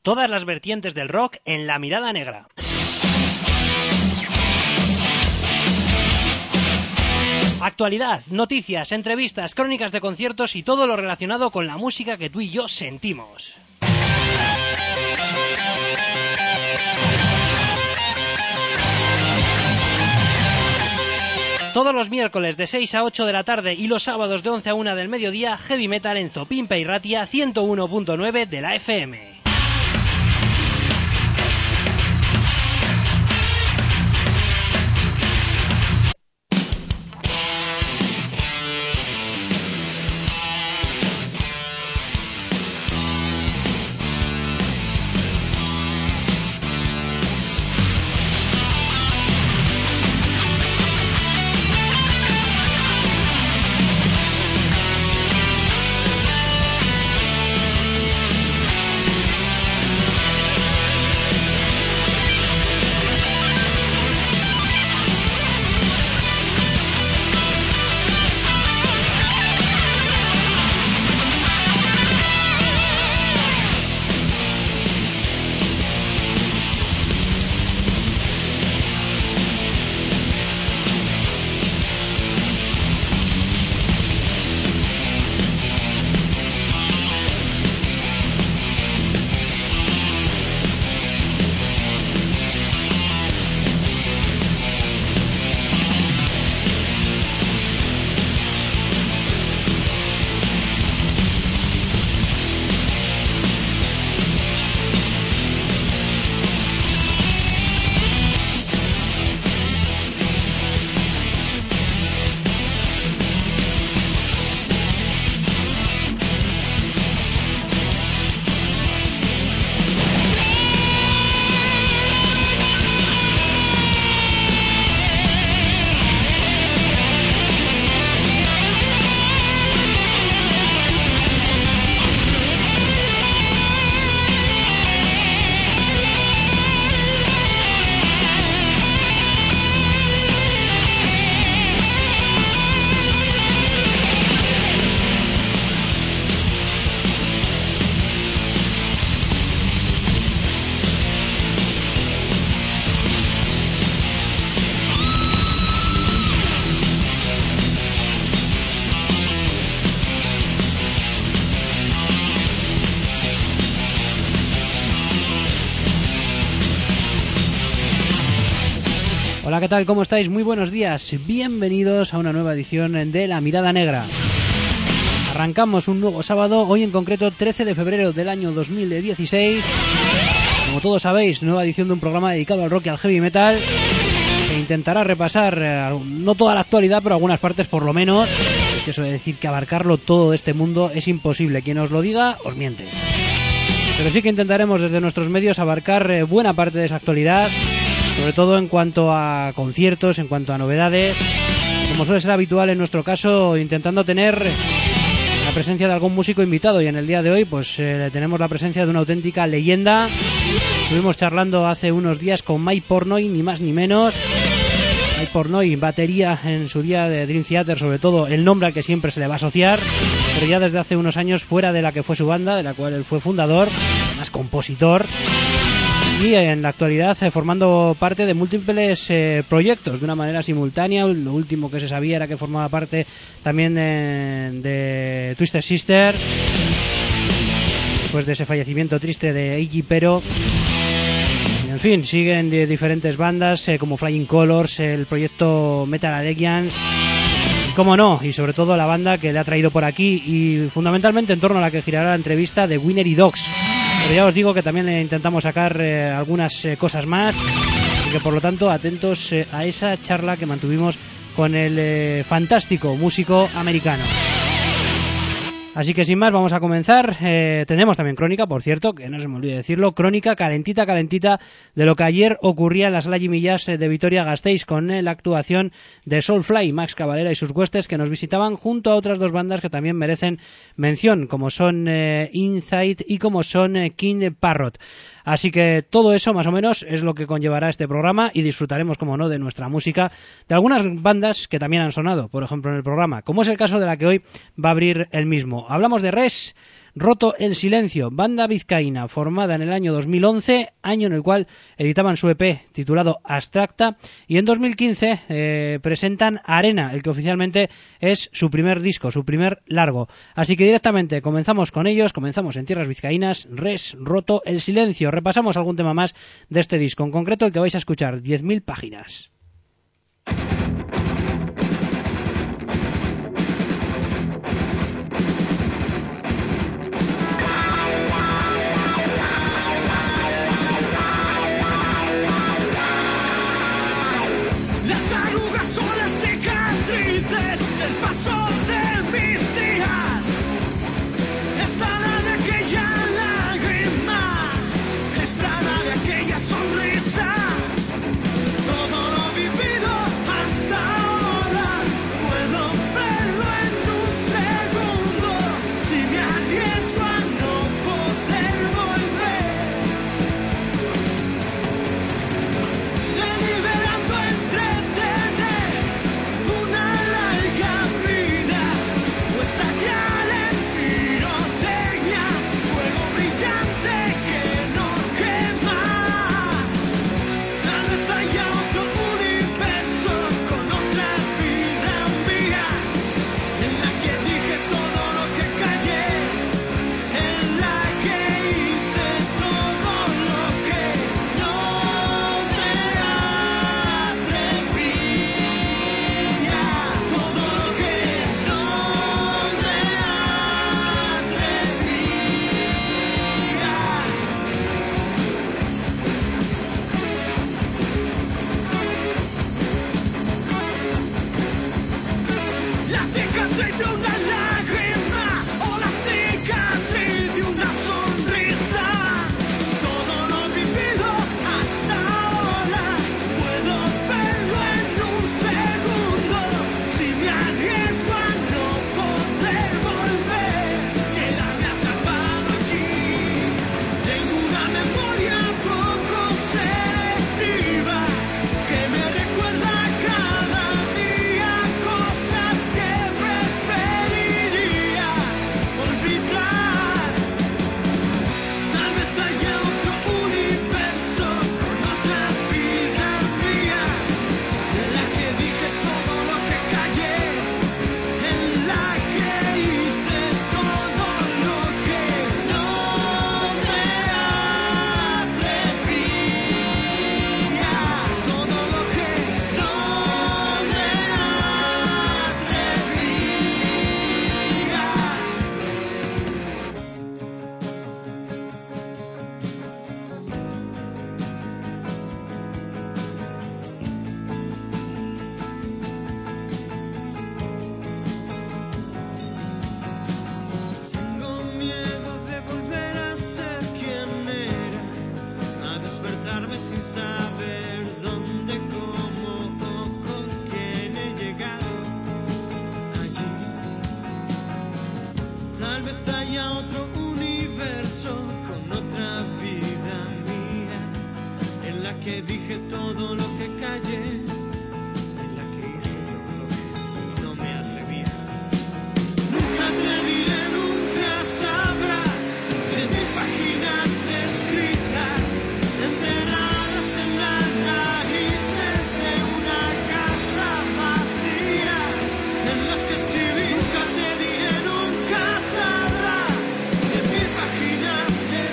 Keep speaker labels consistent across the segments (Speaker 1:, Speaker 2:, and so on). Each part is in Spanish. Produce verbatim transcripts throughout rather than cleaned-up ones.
Speaker 1: Todas las vertientes del rock en La Mirada Negra. Actualidad, noticias, entrevistas, crónicas de conciertos y todo lo relacionado con la música que tú y yo sentimos. Todos los miércoles de seis a ocho de la tarde y los sábados de once a una del mediodía, Heavy Metal en Zopimpe y Ratia ciento uno punto nueve de la F M. Hola, ¿qué tal? ¿Cómo estáis? Muy buenos días. Bienvenidos a una nueva edición de La Mirada Negra. Arrancamos un nuevo sábado, hoy en concreto trece de febrero del año dos mil dieciséis. Como todos sabéis, nueva edición de un programa dedicado al rock y al heavy metal, que intentará repasar eh, no toda la actualidad, pero algunas partes por lo menos. Es que eso de decir que abarcarlo todo de este mundo es imposible. Quien os lo diga, os miente. Pero sí que intentaremos desde nuestros medios abarcar eh, buena parte de esa actualidad, sobre todo en cuanto a conciertos, en cuanto a novedades, como suele ser habitual en nuestro caso, intentando tener la presencia de algún músico invitado, y en el día de hoy pues eh, tenemos la presencia de una auténtica leyenda. Estuvimos charlando hace unos días con Mike Portnoy, ni más ni menos. Mike Portnoy, batería en su día de Dream Theater, sobre todo el nombre al que siempre se le va a asociar, pero ya desde hace unos años fuera de la que fue su banda, de la cual él fue fundador, además compositor, y en la actualidad eh, formando parte de múltiples eh, proyectos de una manera simultánea. Lo último que se sabía era que formaba parte también eh, de Twisted Sister, después de ese fallecimiento triste de Iggy Pero. En fin, siguen de diferentes bandas eh, como Flying Colors, el proyecto Metal Allegiance, y cómo no, y sobre todo la banda que le ha traído por aquí, y fundamentalmente en torno a la que girará la entrevista, de Winery Dogs. Pero ya os digo que también le intentamos sacar eh, algunas eh, cosas más, y que por lo tanto atentos eh, a esa charla que mantuvimos con el eh, fantástico músico americano. Así que sin más, vamos a comenzar. Eh, tenemos también crónica, por cierto, que no se me olvide decirlo, crónica calentita, calentita de lo que ayer ocurría en la Sala Jimmy Jazz de Vitoria-Gasteiz con eh, la actuación de Soulfly, Max Cavalera y sus huestes, que nos visitaban junto a otras dos bandas que también merecen mención, como son eh, Insight y como son eh, King Parrot. Así que todo eso más o menos es lo que conllevará este programa, y disfrutaremos, como no, de nuestra música, de algunas bandas que también han sonado, por ejemplo, en el programa, como es el caso de la que hoy va a abrir el mismo. Hablamos de Res, Roto el silencio, banda vizcaína formada en el año dos mil once, año en el cual editaban su E P titulado Abstracta, y en dos mil quince eh, presentan Arena, el que oficialmente es su primer disco, su primer largo. Así que directamente comenzamos con ellos, comenzamos en tierras vizcaínas, Res, Roto el silencio. Repasamos algún tema más de este disco, en concreto el que vais a escuchar, diez mil páginas.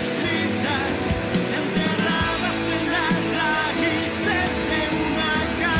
Speaker 2: Enterradas en las raíces de una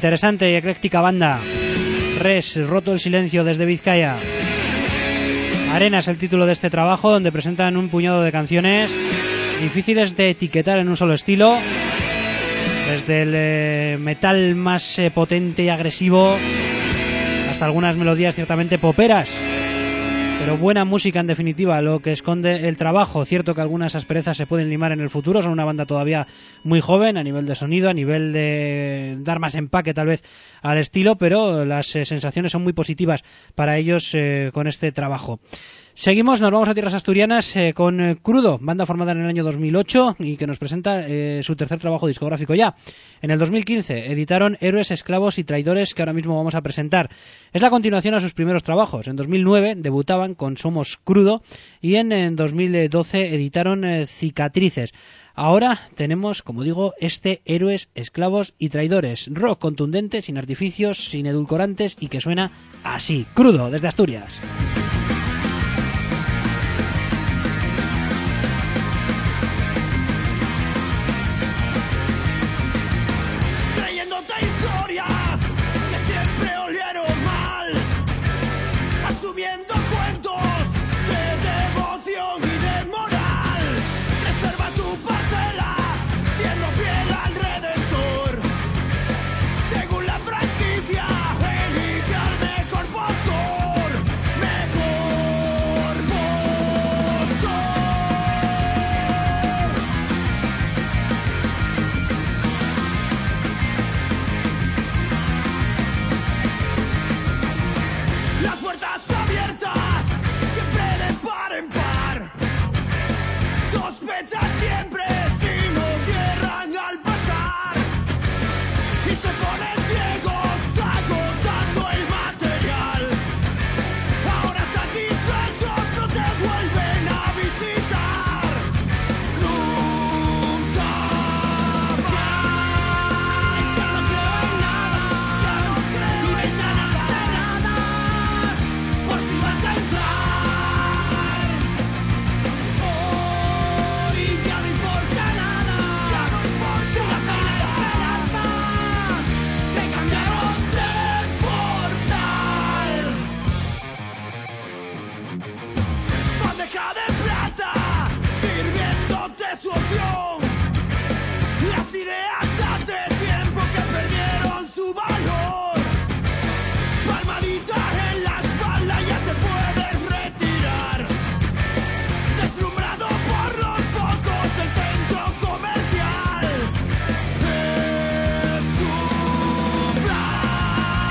Speaker 1: Interesante y ecléctica banda. Res, Roto el silencio desde Vizcaya. Arena es el título de este trabajo, donde presentan un puñado de canciones difíciles de etiquetar en un solo estilo, desde el eh, metal más eh, potente y agresivo hasta algunas melodías ciertamente poperas, pero buena música en definitiva, lo que esconde el trabajo. Cierto que algunas asperezas se pueden limar en el futuro, son una banda todavía muy joven a nivel de sonido, a nivel de dar más empaque tal vez al estilo, pero las eh, sensaciones son muy positivas para ellos eh, con este trabajo. Seguimos, nos vamos a tierras asturianas eh, con eh, Crudo, banda formada en el año dos mil ocho y que nos presenta eh, su tercer trabajo discográfico ya. En el dos mil quince editaron Héroes, Esclavos y Traidores, que ahora mismo vamos a presentar. Es la continuación a sus primeros trabajos. En dos mil nueve debutaban con Somos Crudo y en, en dos mil doce editaron eh, Cicatrices. Ahora tenemos, como digo, este Héroes, Esclavos y Traidores. Rock contundente, sin artificios, sin edulcorantes y que suena así. Crudo, desde Asturias.
Speaker 2: Subiendo cuentos de devoción y de moral. Reserva tu parcela, siendo fiel al Redentor. Según la franquicia, elige al mejor postor. Mejor postor. Las puertas abiertas, siempre de par en par. Sospechas siempre si no cierran al pasar. Y se ponen ciegos agotando el material. Ahora satisfechos no te vuelven a visitar. Nunca más. Ya no creo en nada, ya no creo en nada de nada. Por si vas a entrar. Hoy ya no importa nada. Ya no importa la fe y la esperanza. Se cambiaron de portal. Bandeja de plata, sirviéndote su opción. Las ideas hace tiempo que perdieron su valor. Palmadita en la espalda, ya te puedes retirar. Deslumbrado por los focos del centro comercial. Es un plan.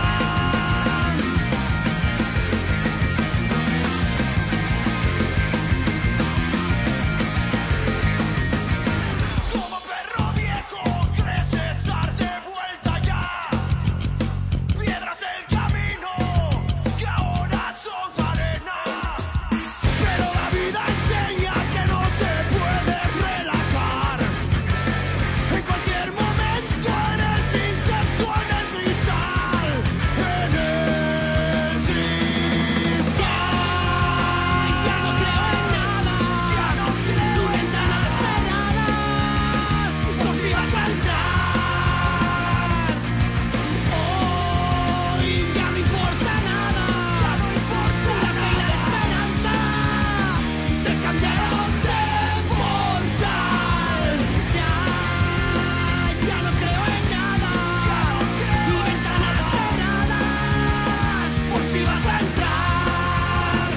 Speaker 2: Como perro viejo, crees estar de vuelta ya. Piedras del camino que ahora son arena. Pero la vida enseña que no te puedes relajar. En cualquier momento eres insecto en el cristal. En el cristal. Ya no creo en nada. Ya no creo en ventanas cerradas. Por si vas a entrar. Hoy ya no importa nada. Ya no importa la fe y la esperanza. Se cambiaron de portal. Ya, ya no creo en nada. Ya no creo en ventanas cerradas. Por si vas a entrar.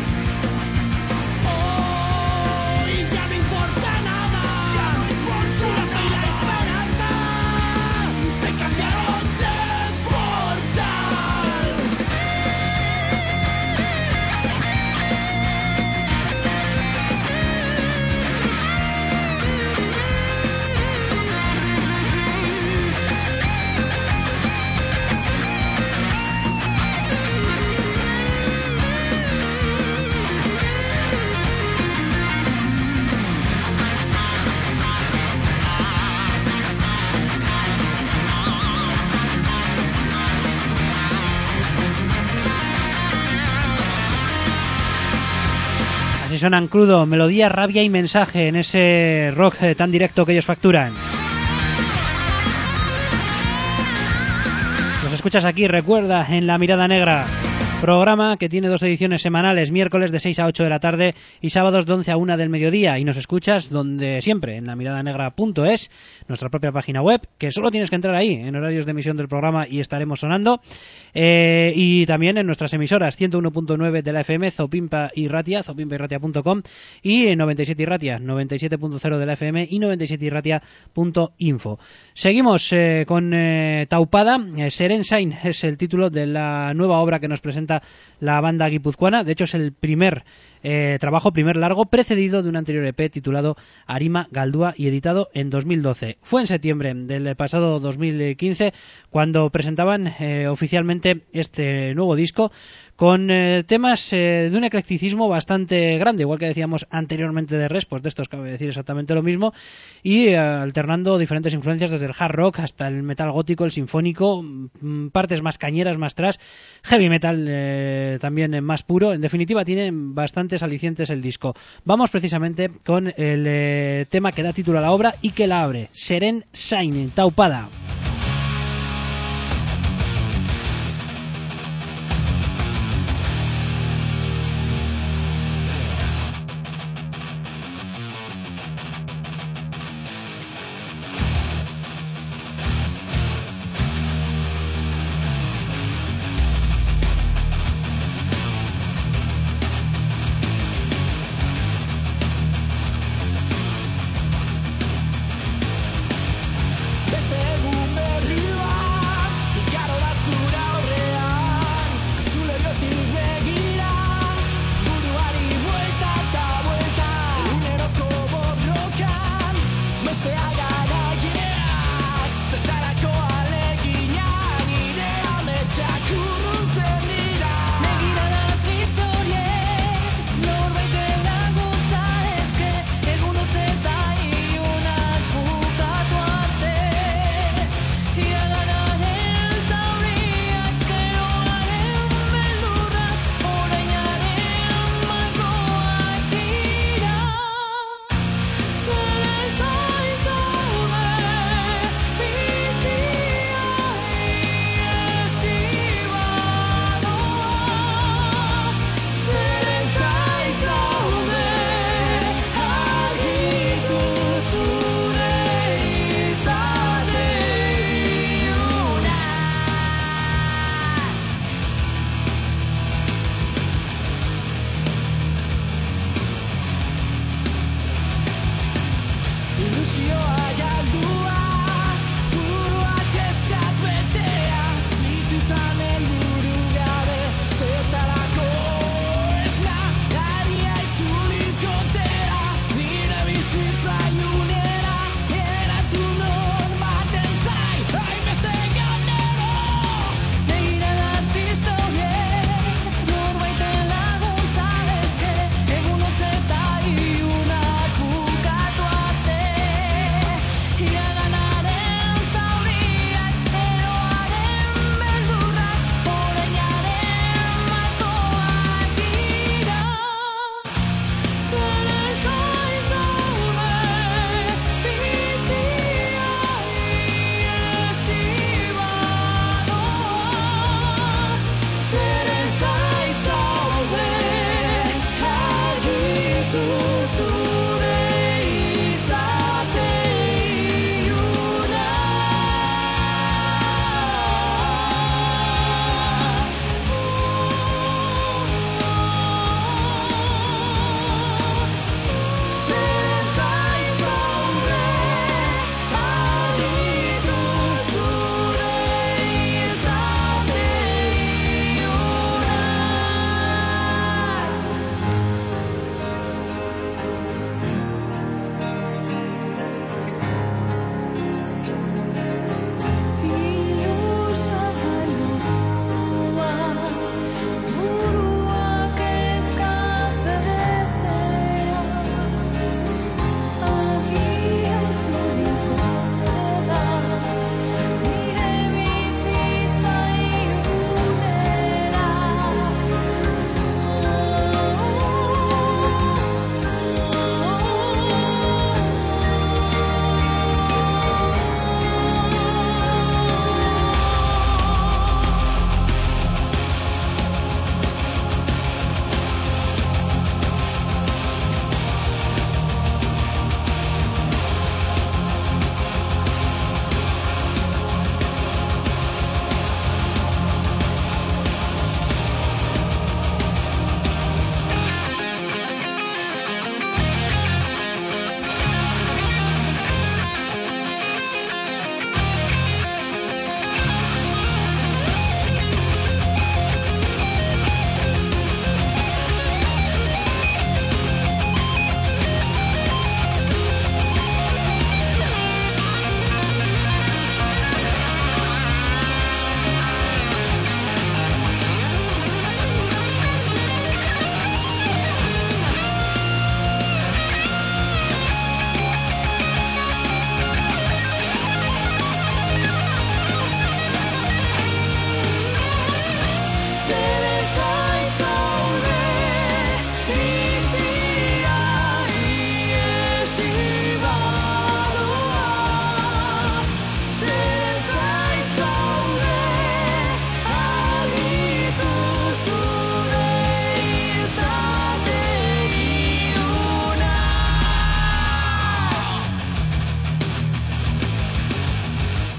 Speaker 2: Hoy ya no importa nada. Ya no importa la fe y la esperanza. Se cambiaron de portal.
Speaker 1: Así suenan Crudo, melodía, rabia y mensaje en ese rock eh, tan directo que ellos facturan. Nos escuchas aquí, recuerda, en La Mirada Negra. Programa que tiene dos ediciones semanales, miércoles de seis a ocho de la tarde y sábados de once a una del mediodía. Y nos escuchas donde siempre, en lamiraдаnegra punto es, nuestra propia página web, que solo tienes que entrar ahí, en horarios de emisión del programa y estaremos sonando. Eh, y también en nuestras emisoras, ciento uno punto nueve de la F M, Zopimpa y Ratia, zopimpa y ratia punto com, y en noventa y siete y Ratia, noventa y siete punto cero de la F M y noventa y siete y ratia punto info. Seguimos eh, con eh, Taupada. eh, Seren Sain es el título de la nueva obra que nos presenta la banda guipuzcoana. De hecho es el primer eh, trabajo, primer largo, precedido de un anterior E P titulado Arima Galdúa y editado en dos mil doce. Fue en septiembre del pasado dos mil quince cuando presentaban eh, oficialmente este nuevo disco, con eh, temas eh, de un eclecticismo bastante grande, igual que decíamos anteriormente de Res, pues de estos cabe decir exactamente lo mismo, y eh, alternando diferentes influencias desde el hard rock hasta el metal gótico, el sinfónico, m- partes más cañeras, más thrash, heavy metal eh, también eh, más puro. En definitiva tiene bastantes alicientes el disco. Vamos precisamente con el eh, tema que da título a la obra y que la abre, Seren Sain, Taupada.
Speaker 2: Beste egun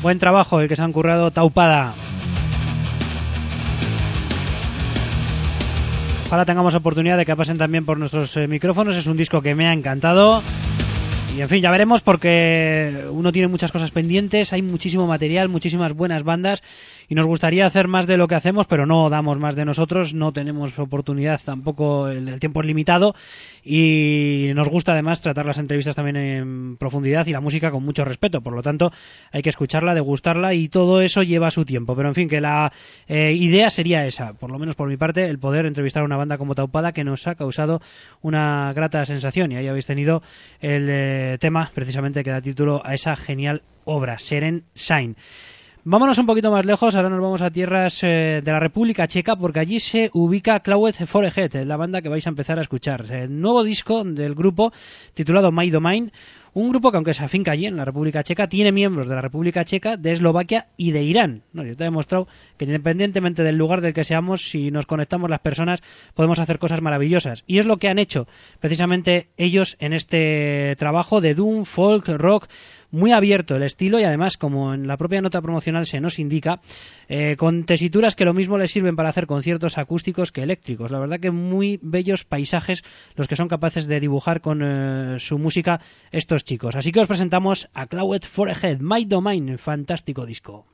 Speaker 1: Buen trabajo el que se han currado Taupada. Ojalá tengamos oportunidad de que pasen también por nuestros eh, micrófonos. Es un disco que me ha encantado. Y en fin, ya veremos, porque uno tiene muchas cosas pendientes, hay muchísimo material, muchísimas buenas bandas, y nos gustaría hacer más de lo que hacemos, pero no damos más de nosotros, no tenemos oportunidad tampoco, el, el tiempo es limitado, y nos gusta además tratar las entrevistas también en profundidad y la música con mucho respeto, por lo tanto hay que escucharla, degustarla, y todo eso lleva su tiempo. Pero en fin, que la eh, idea sería esa, por lo menos por mi parte, el poder entrevistar a una banda como Taupada, que nos ha causado una grata sensación, y ahí habéis tenido el eh, tema precisamente que da título a esa genial obra, Seren Sign. Vámonos un poquito más lejos, ahora nos vamos a tierras eh, de la República Checa, porque allí se ubica Clawed Forehead, la banda que vais a empezar a escuchar. El nuevo disco del grupo, titulado My Domain, un grupo que, aunque se afinca allí en la República Checa, tiene miembros de la República Checa, de Eslovaquia y de Irán. No, yo te he demostrado que, independientemente del lugar del que seamos, si nos conectamos las personas, podemos hacer cosas maravillosas. Y es lo que han hecho precisamente ellos en este trabajo de doom, folk, rock, muy abierto el estilo, y además, como en la propia nota promocional se nos indica, eh, con tesituras que lo mismo les sirven para hacer conciertos acústicos que eléctricos. La verdad que muy bellos paisajes los que son capaces de dibujar con eh, su música estos chicos. Así que os presentamos a Clawed Forehead, My Domain, fantástico disco.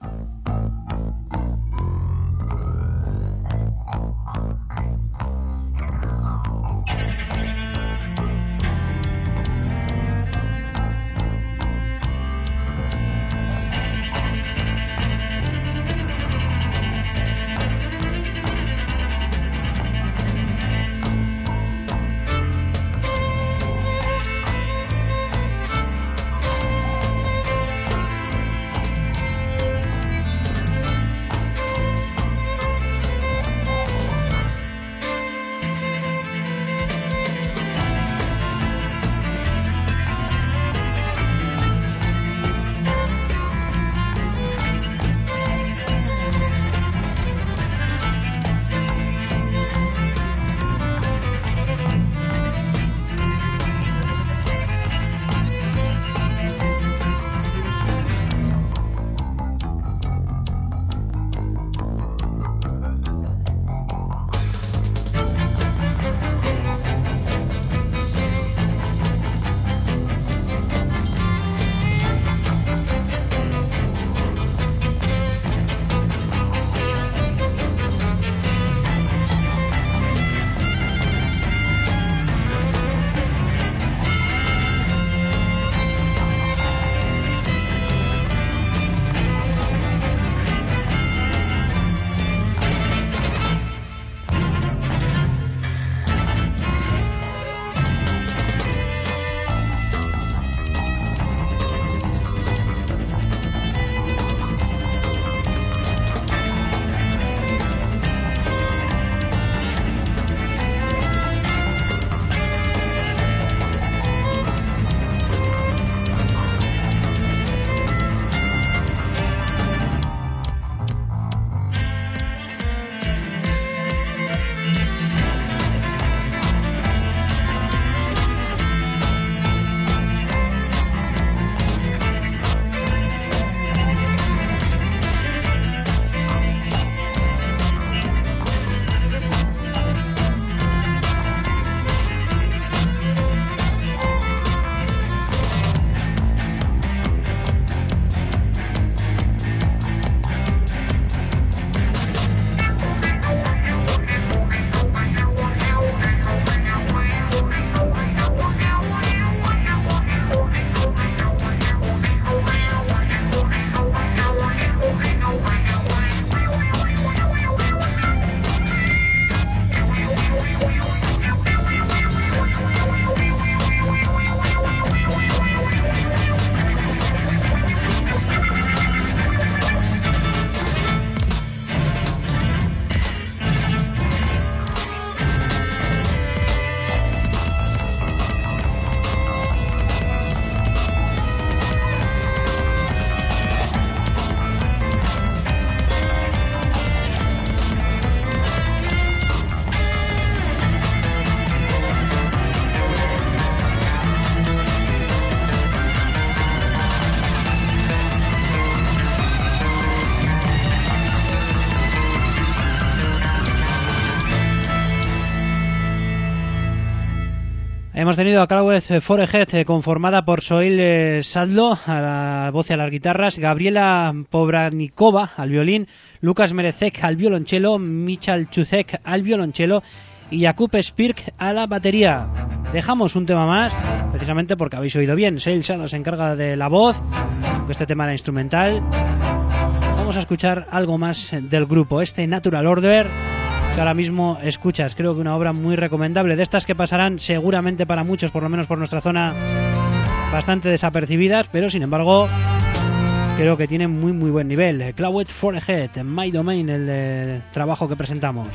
Speaker 1: Hemos tenido a Clawed Forehead, conformada por Soil eh, Sadlo a la voz y a las guitarras, Gabriela Povratnikova al violín, Lucas Merezek al violonchelo, Michal Chuzek al violonchelo y Jakub Spirk a la batería. Dejamos un tema más, precisamente porque habéis oído bien. Soil Sadlo se encarga de la voz, aunque este tema era instrumental. Vamos a escuchar algo más del grupo, este Natural Order que ahora mismo escuchas. Creo que una obra muy recomendable, de estas que pasarán seguramente para muchos, por lo menos por nuestra zona, bastante desapercibidas, pero sin embargo creo que tienen muy muy buen nivel. Clawed Forehead, My Domain, el eh, trabajo que presentamos.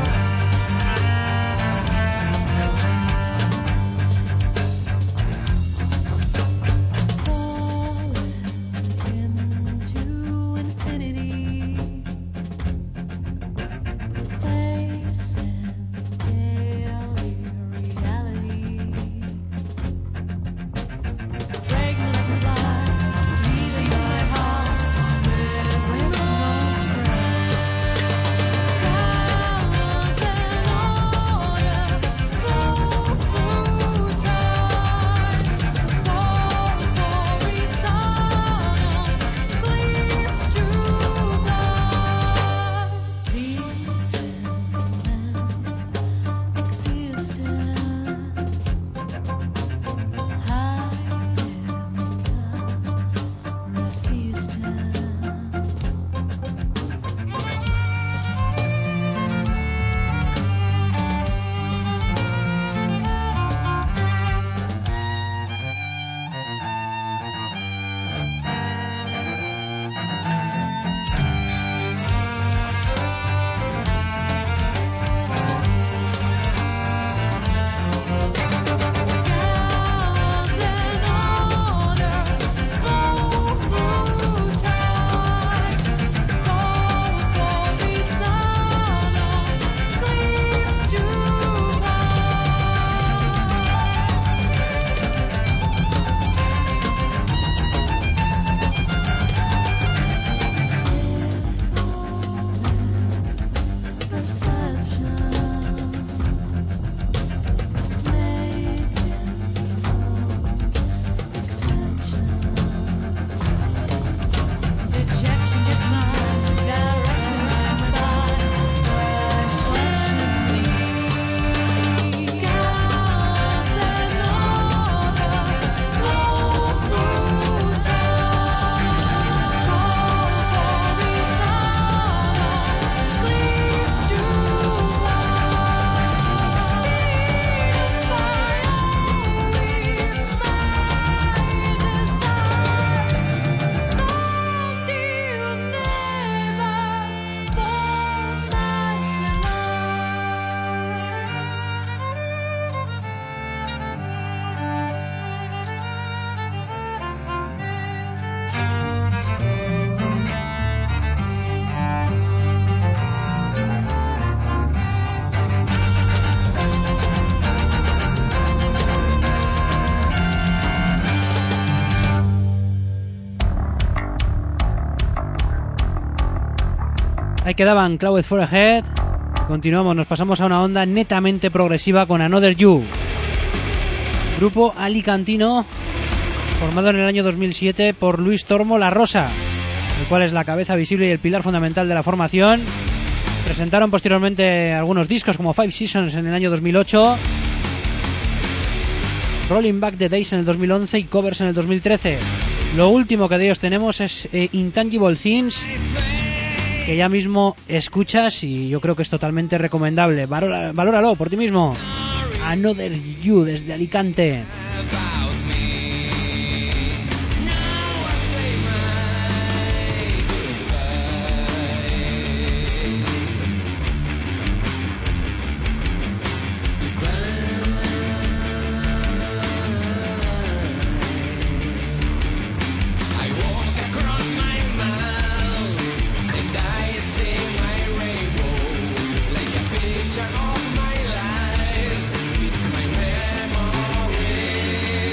Speaker 1: Ahí quedaban Clawed Forehead. Continuamos, nos pasamos a una onda netamente progresiva con Another You. Grupo alicantino formado en el año dos mil siete por Luis Tormo La Rosa, el cual es la cabeza visible y el pilar fundamental de la formación. Presentaron posteriormente algunos discos como Five Seasons en el año dos mil ocho, Rolling Back the Days en el dos mil once y Covers en el dos mil trece. Lo último que de ellos tenemos es eh, Intangible Things, que ya mismo escuchas y yo creo que es totalmente recomendable. Valora, valóralo por ti mismo. Another You desde Alicante.
Speaker 2: Of my life, it's my memory.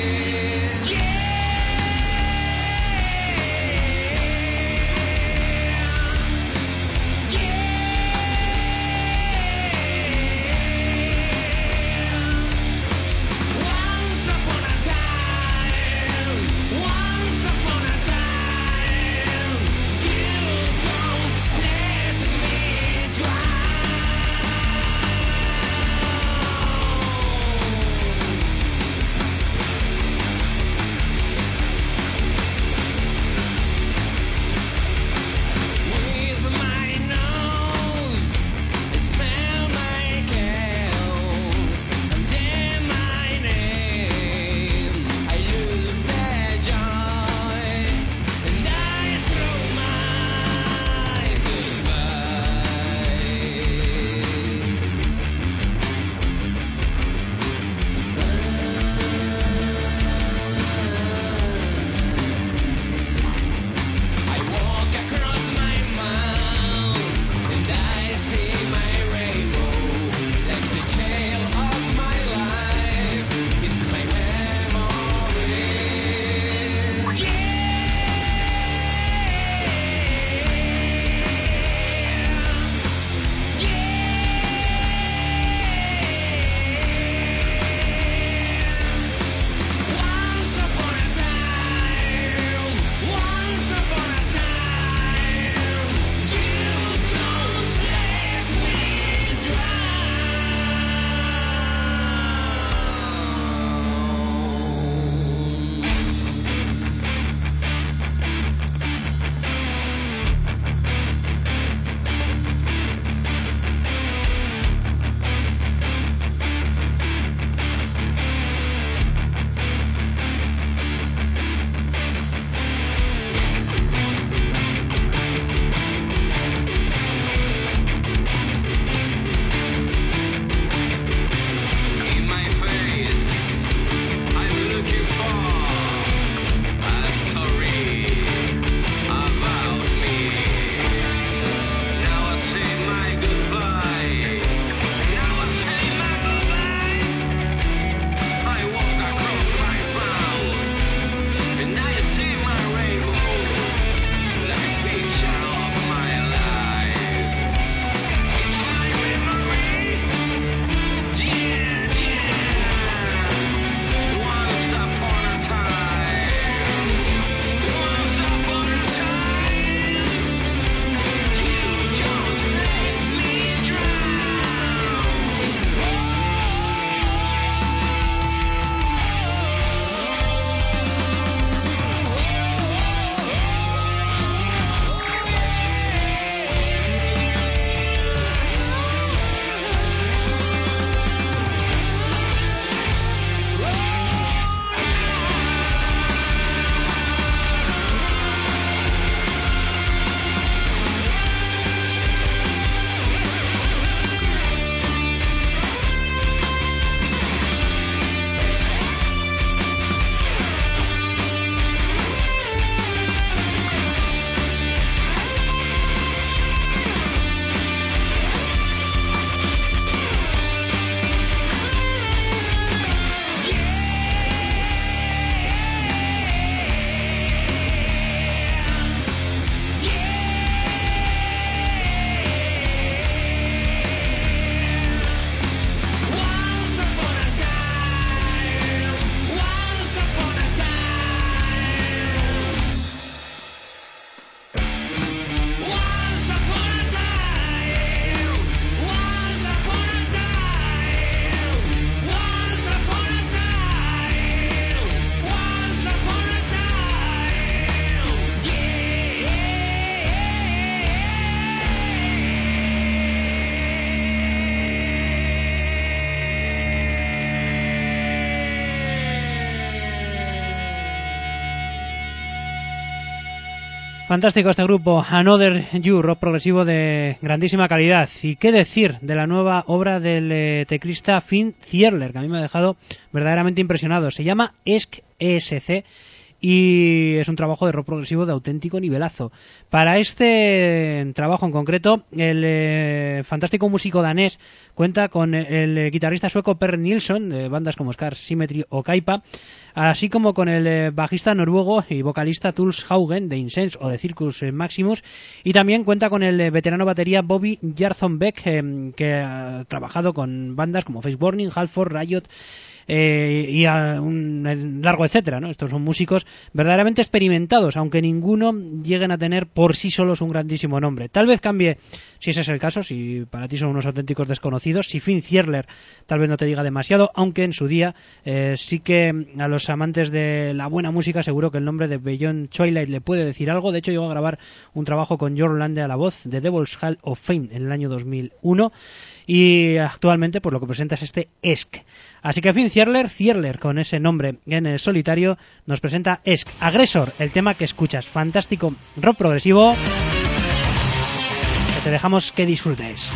Speaker 1: Fantástico este grupo, Another You, rock progresivo de grandísima calidad. Y qué decir de la nueva obra del eh, teclista Finn Zierler, que a mí me ha dejado verdaderamente impresionado. Se llama Esk E S C y es un trabajo de rock progresivo de auténtico nivelazo. Para este trabajo en concreto, el eh, fantástico músico danés cuenta con el, el guitarrista sueco Per Nilsson, de bandas como Scar Symmetry o Kaipa, así como con el eh, bajista noruego y vocalista Truls Haugen de Incense o de Circus Maximus, y también cuenta con el eh, veterano batería Bobby Jarthonbeck, eh, que ha trabajado con bandas como Face Burning, Halford, Riot, Eh, y a un largo etcétera, ¿no? Estos son músicos verdaderamente experimentados, aunque ninguno lleguen a tener por sí solos un grandísimo nombre. Tal vez cambie, si ese es el caso, si para ti son unos auténticos desconocidos, si Finn Zierler tal vez no te diga demasiado, aunque en su día eh, sí que a los amantes de la buena música seguro que el nombre de Beyond Twilight le puede decir algo. De hecho, llegó a grabar un trabajo con Jörn Lande a la voz de Devil's Hall of Fame en el año dos mil uno, y actualmente pues lo que presenta es este Esk. Así que Finn Zierler, Zierler con ese nombre en el solitario, nos presenta Esk, Agresor, el tema que escuchas. Fantástico rock progresivo que te dejamos que disfrutes.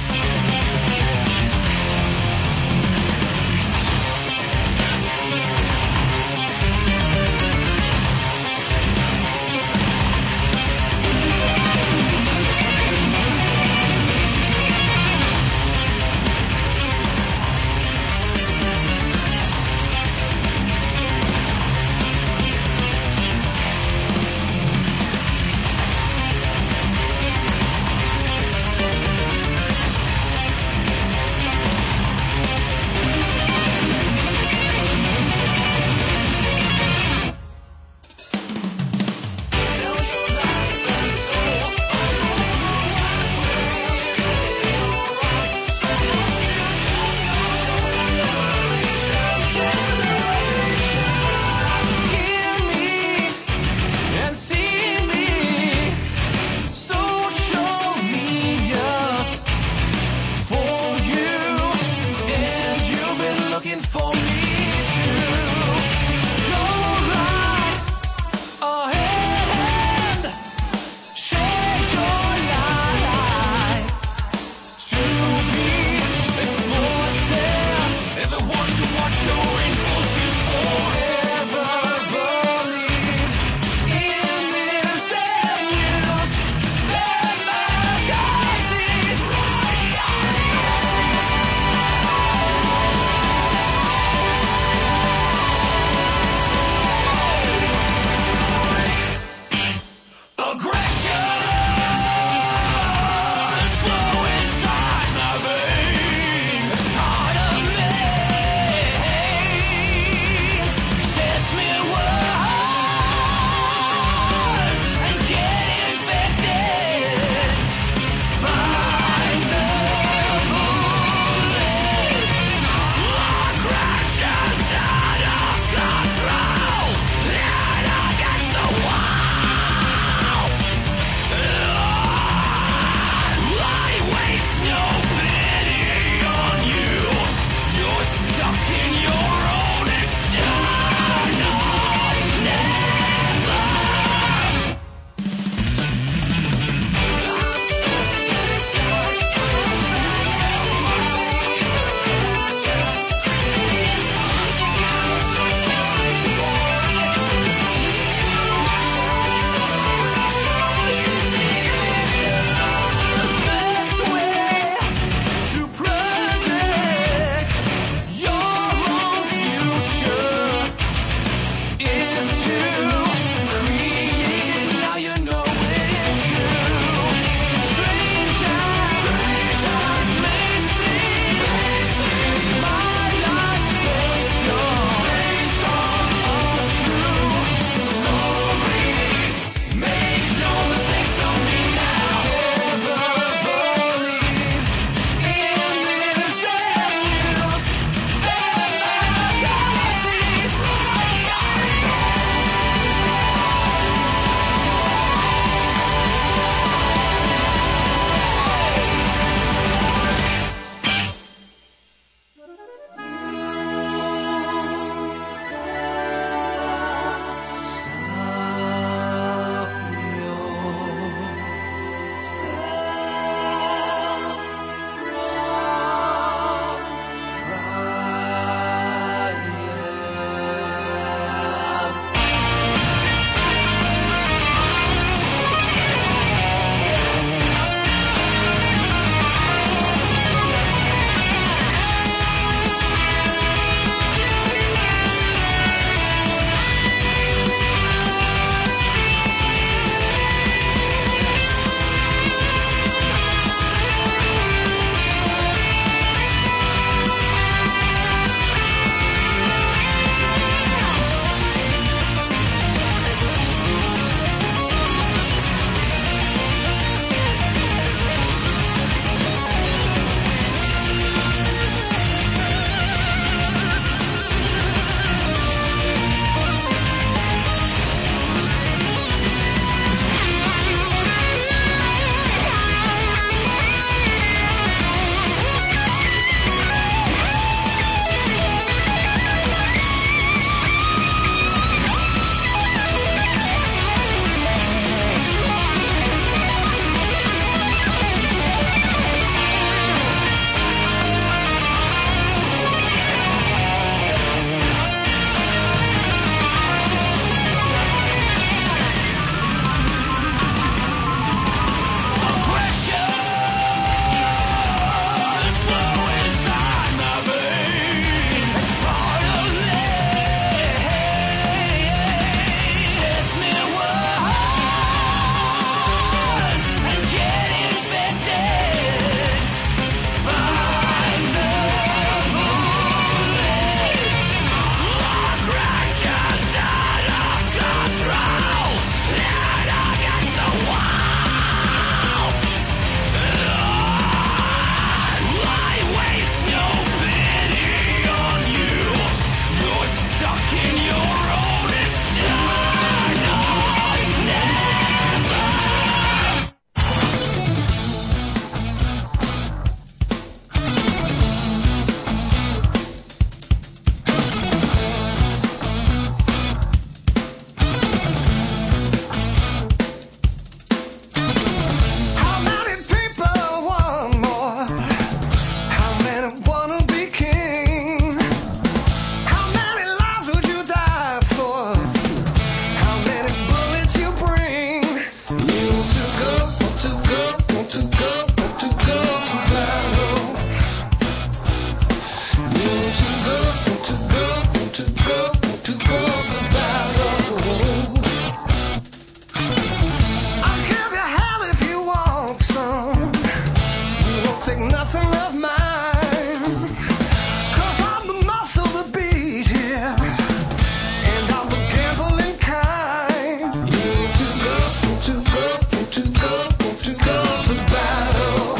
Speaker 2: take nothing of mine, 'cause I'm the muscle that beat here, and I'm the gambling kind. You to go, to go, to go, to go to battle.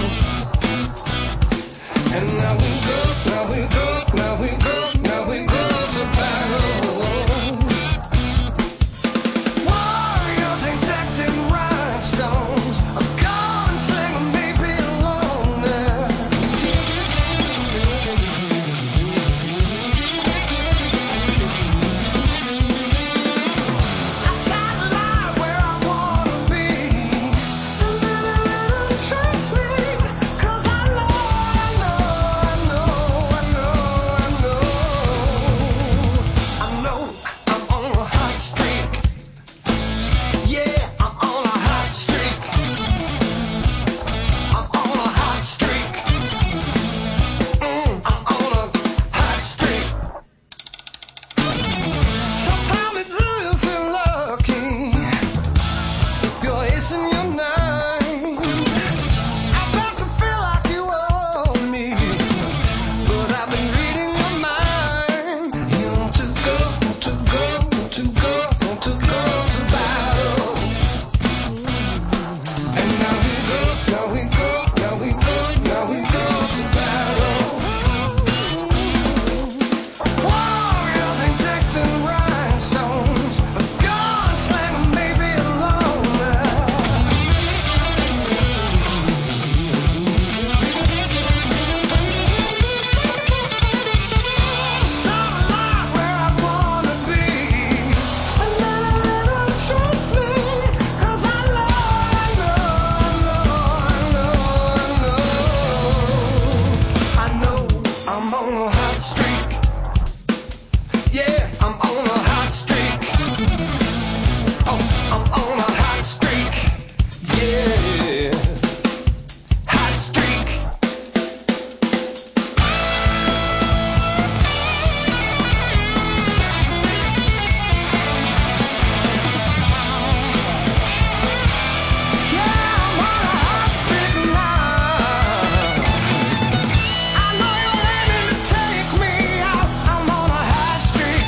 Speaker 2: And now we go, now we go, now we go, now we go to battle. Warriors ain't decked in rhinestones, a gunslinger may be alone there. Outside the line where I wanna be, chase me, 'cause I know, I know, I know, I know, I know, I know I'm on a hot streak. Yeah, I'm on a hot streak. I'm on a hot streak. Mm, I'm on a hot streak. So tell me, do you feel lucky with your ace and your nine? I bet you feel like you owe me, but I've been reading your mind. You want to go, to go, to go, to go to battle. And now we go, now we go, now we go, now we go to battle. Warriors ain't decked in rhinestones, a gunslinger may be alone there. Some line where I wanna be, and then a little chase me, 'cause I know, I know, I know, I know, I know I'm on a hot streak. Yeah, I'm on a hot streak. Oh, I'm on a hot streak. Yeah, hot streak. Yeah, I'm on a hot streak now. I know you're ready to take me out. I'm on a hot streak.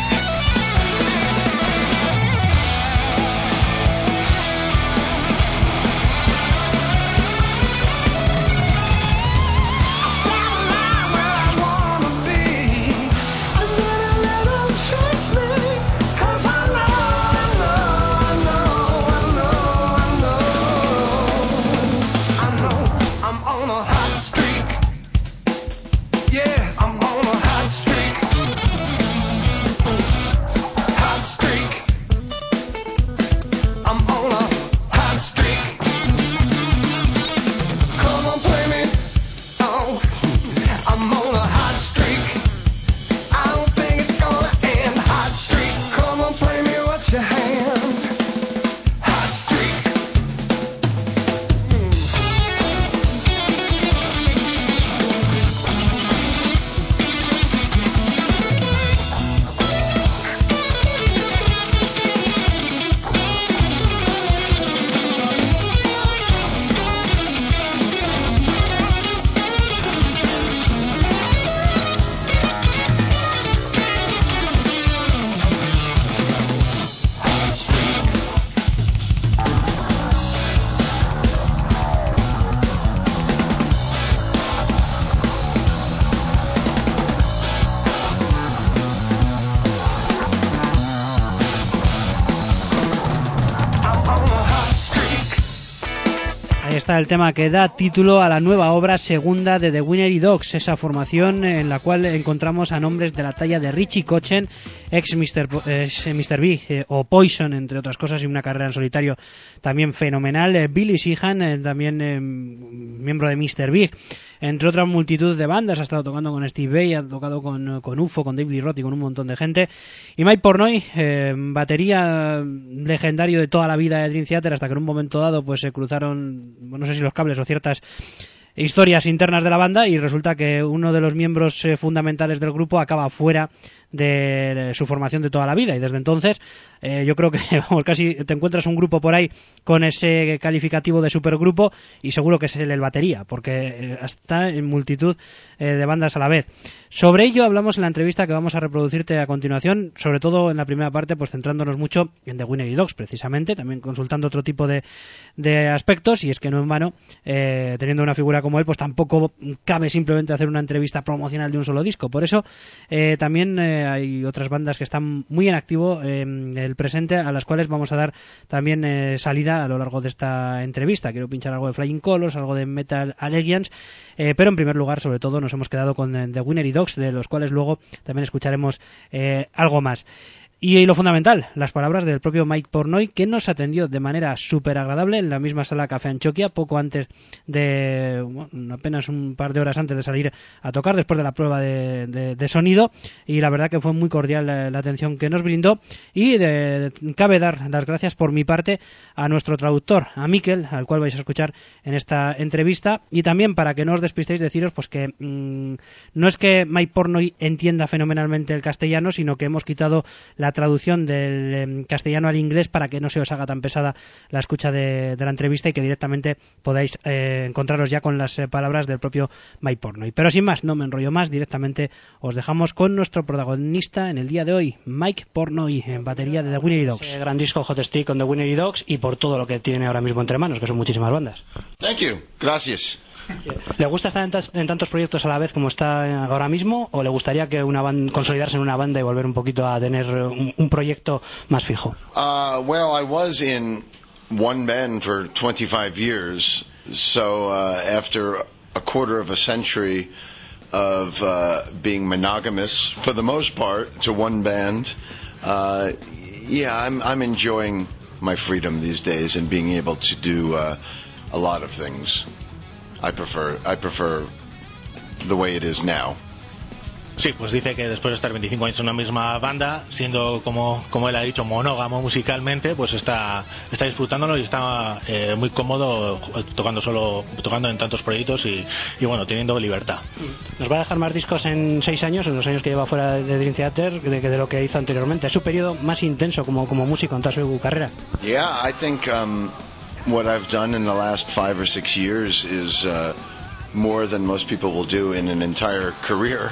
Speaker 2: Outside the line where I wanna be, and then a little chase me, 'cause I know, I know, I know, I know, I know, I know I'm on a hot streak. Yeah, I'm on a hot streak. Hot streak. I'm on a hot streak. Come on, play me. Oh, I'm on a hot streak. I don't think it's gonna end. Hot streak. Come on, play me what you hand. Hot streak.
Speaker 1: Ahí está el tema que da título a la nueva obra segunda de The Winery Dogs, esa formación en la cual encontramos a nombres de la talla de Richie Kotzen, ex mister Po- eh, mister Big eh, o Poison, entre otras cosas, y una carrera en solitario también fenomenal. Eh, Billy Sheehan, eh, también eh, miembro de mister Big, entre otras multitud de bandas. Ha estado tocando con Steve Vai, ha tocado con, con U F O, con David Lee Roth y con un montón de gente. Y Mike Portnoy, eh, batería legendario de toda la vida de Dream Theater, hasta que en un momento dado pues se cruzaron, no sé si los cables o ciertas historias internas de la banda, y resulta que uno de los miembros eh, fundamentales del grupo acaba fuera de su formación de toda la vida, y desde entonces eh, yo creo que vamos, casi te encuentras un grupo por ahí con ese calificativo de supergrupo y seguro que es el, el batería, porque está en multitud eh, de bandas a la vez. Sobre ello hablamos en la entrevista que vamos a reproducirte a continuación, sobre todo en la primera parte, pues centrándonos mucho en The Winery Dogs, precisamente, también consultando otro tipo de, de aspectos, y es que no en vano, eh, teniendo una figura como él, pues tampoco cabe simplemente hacer una entrevista promocional de un solo disco. Por eso eh, también eh, hay otras bandas que están muy en activo en eh, el presente, a las cuales vamos a dar también eh, salida a lo largo de esta entrevista. Quiero pinchar algo de Flying Colours, algo de Metal Allegiance, eh, pero en primer lugar, sobre todo, nos hemos quedado con eh, The Winery Dogs, de los cuales luego también escucharemos eh, algo más. Y lo fundamental, las palabras del propio Mike Portnoy, que nos atendió de manera súper agradable en la misma sala Café Anchoquia, poco antes de, bueno, apenas un par de horas antes de salir a tocar, después de la prueba de, de, de sonido, y la verdad que fue muy cordial la, la atención que nos brindó, y de, de, cabe dar las gracias por mi parte a nuestro traductor, a Miquel, al cual vais a escuchar en esta entrevista, y también, para que no os despistéis, deciros pues que mmm, no es que Mike Portnoy entienda fenomenalmente el castellano, sino que hemos quitado la traducción del eh, castellano al inglés para que no se os haga tan pesada la escucha de, de la entrevista y que directamente podáis eh, encontraros ya con las eh, palabras del propio Mike Portnoy. Pero sin más, no me enrollo más, directamente os dejamos con nuestro protagonista en el día de hoy, Mike Portnoy, en batería de The Winery Dogs.
Speaker 3: Ese gran disco Hot Stick con The Winery Dogs, y por todo lo que tiene ahora mismo entre manos, que son muchísimas bandas.
Speaker 4: Thank you. Gracias.
Speaker 3: ¿Le gusta estar en, en tantos proyectos a la vez como está ahora mismo, o le gustaría que una banda, consolidarse en una banda y volver un poquito a tener un, un proyecto más fijo?
Speaker 4: Uh, well, I was in one band for twenty-five years, so uh, after a quarter of a century of uh, being monogamous, for the most part, to one band, uh, yeah, I'm, I'm enjoying my freedom these days and being able to do uh, a lot of things. I prefer I prefer the way it is now.
Speaker 5: Sí, pues dice que después de estar veinticinco años en una misma banda, siendo como, como él ha dicho, monógamo musicalmente, pues está, está disfrutándolo y está eh, muy cómodo tocando solo tocando en tantos proyectos y, y bueno, teniendo libertad.
Speaker 3: ¿Nos va a dejar más discos en seis años, en los años que lleva fuera de Dream Theater, de, de lo que hizo anteriormente? ¿Es su periodo más intenso como, como músico en toda su carrera?
Speaker 4: Yeah, I think um, what I've done in the last five or six years is uh, more than most people will do in an entire career.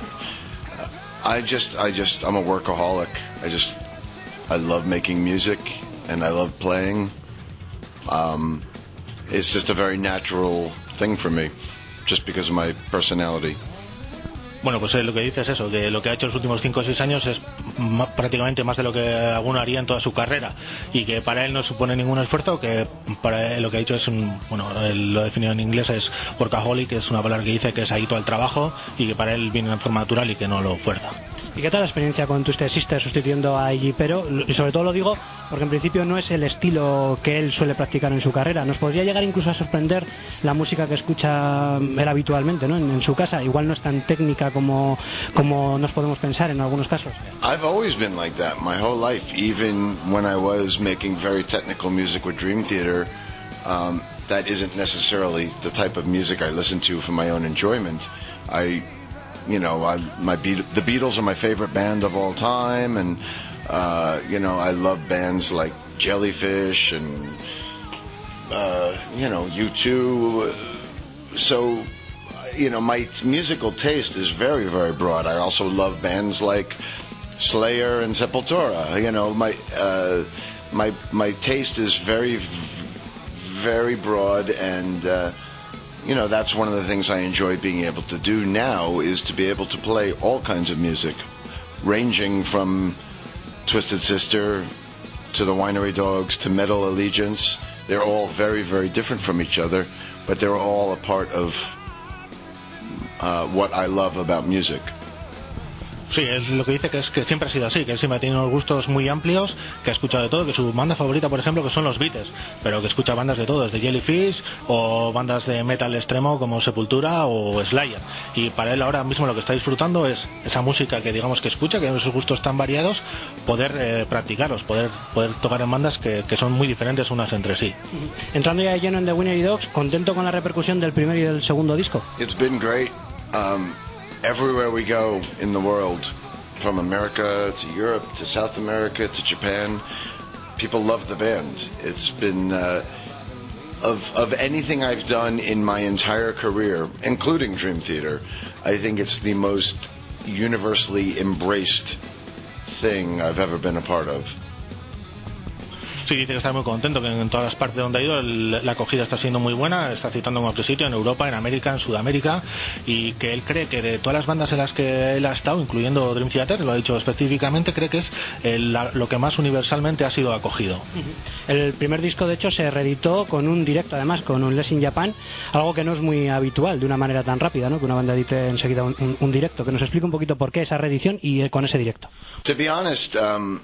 Speaker 4: I just, I just, I'm a workaholic. I just, I love making music and I love playing. Um, it's just a very natural thing for me, just because of my personality.
Speaker 5: Bueno, pues eh, lo que dice es eso, que lo que ha hecho en los últimos cinco o seis años es m- prácticamente más de lo que alguno haría en toda su carrera, y que para él no supone ningún esfuerzo, que para él lo que ha hecho es, un, bueno, él lo definido en inglés, es workaholic, que es una palabra que dice que es adicto al trabajo y que para él viene de forma natural y que no lo fuerza.
Speaker 3: ¿Y qué tal la experiencia con Twisted Sister sustituyendo a Iggy Pero? Y sobre todo lo digo porque en principio no es el estilo que él suele practicar en su carrera. Nos podría llegar incluso a sorprender la música que escucha él habitualmente, ¿no? en, en su casa. Igual no es tan técnica como, como nos podemos pensar en algunos casos.
Speaker 4: I've always been like that my whole life, even when I was making very technical music with Dream Theater. Um, that isn't necessarily the type of music I listen to for my own enjoyment. I You know, I, my Be- the Beatles are my favorite band of all time, and uh, you know, I love bands like Jellyfish and uh, you know, U two. So, you know, my musical taste is very, very broad. I also love bands like Slayer and Sepultura. You know, my uh, my my taste is very, very broad, and uh, you know, that's one of the things I enjoy being able to do now, is to be able to play all kinds of music, ranging from Twisted Sister to the Winery Dogs to Metal Allegiance. They're all very, very different from each other, but they're all a part of uh, what I love about music.
Speaker 5: Sí, es lo que dice, que es que siempre ha sido así, que él siempre ha tenido unos gustos muy amplios, que ha escuchado de todo, que su banda favorita, por ejemplo, que son los Beatles, pero que escucha bandas de todo, desde Jellyfish o bandas de metal extremo como Sepultura o Slayer. Y para él ahora mismo lo que está disfrutando es esa música que digamos que escucha, que esos gustos tan variados, poder eh, practicarlos, poder poder tocar en bandas que, que son muy diferentes unas entre sí.
Speaker 3: Entrando ya lleno en The Winery Dogs, ¿contento con la repercusión del primer y del segundo disco?
Speaker 4: It's been great. Um, Everywhere we go in the world, from America to Europe to South America to Japan. People love the band. It's been uh, of of anything I've done in my entire career, including Dream Theater, I think it's the most universally embraced thing I've ever been a part of.
Speaker 5: Sí, dice que está muy contento, que en todas las partes donde ha ido el, la acogida está siendo muy buena, está citando en cualquier sitio, en Europa, en América, en Sudamérica, y que él cree que de todas las bandas en las que él ha estado, incluyendo Dream Theater, lo ha dicho específicamente, cree que es el, la, lo que más universalmente ha sido acogido.
Speaker 3: El primer disco, de hecho, se reeditó con un directo, además, con un Les in Japan, algo que no es muy habitual de una manera tan rápida, ¿no? Que una banda edite enseguida un, un, un directo. Que nos explique un poquito por qué esa reedición y eh, con ese directo.
Speaker 4: To be honest, um...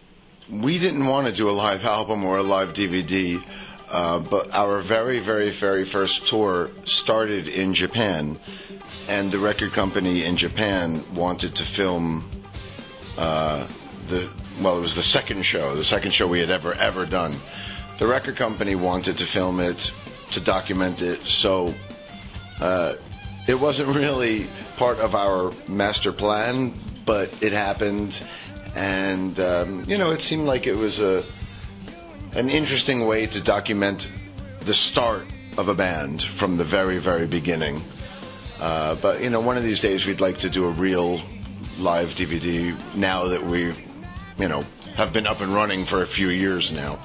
Speaker 4: we didn't want to do a live album or a live D V D, uh, but our very, very, very first tour started in Japan, and the record company in Japan wanted to film uh, the, well, it was the second show, the second show we had ever, ever done. The record company wanted to film it, to document it, so uh, it wasn't really part of our master plan, but it happened. And, um, you know, it seemed like it was a an interesting way to document the start of a band from the very, very beginning. Uh, but, you know, one of these days we'd like to do a real live D V D now that we, you know, have been up and running for a few years now.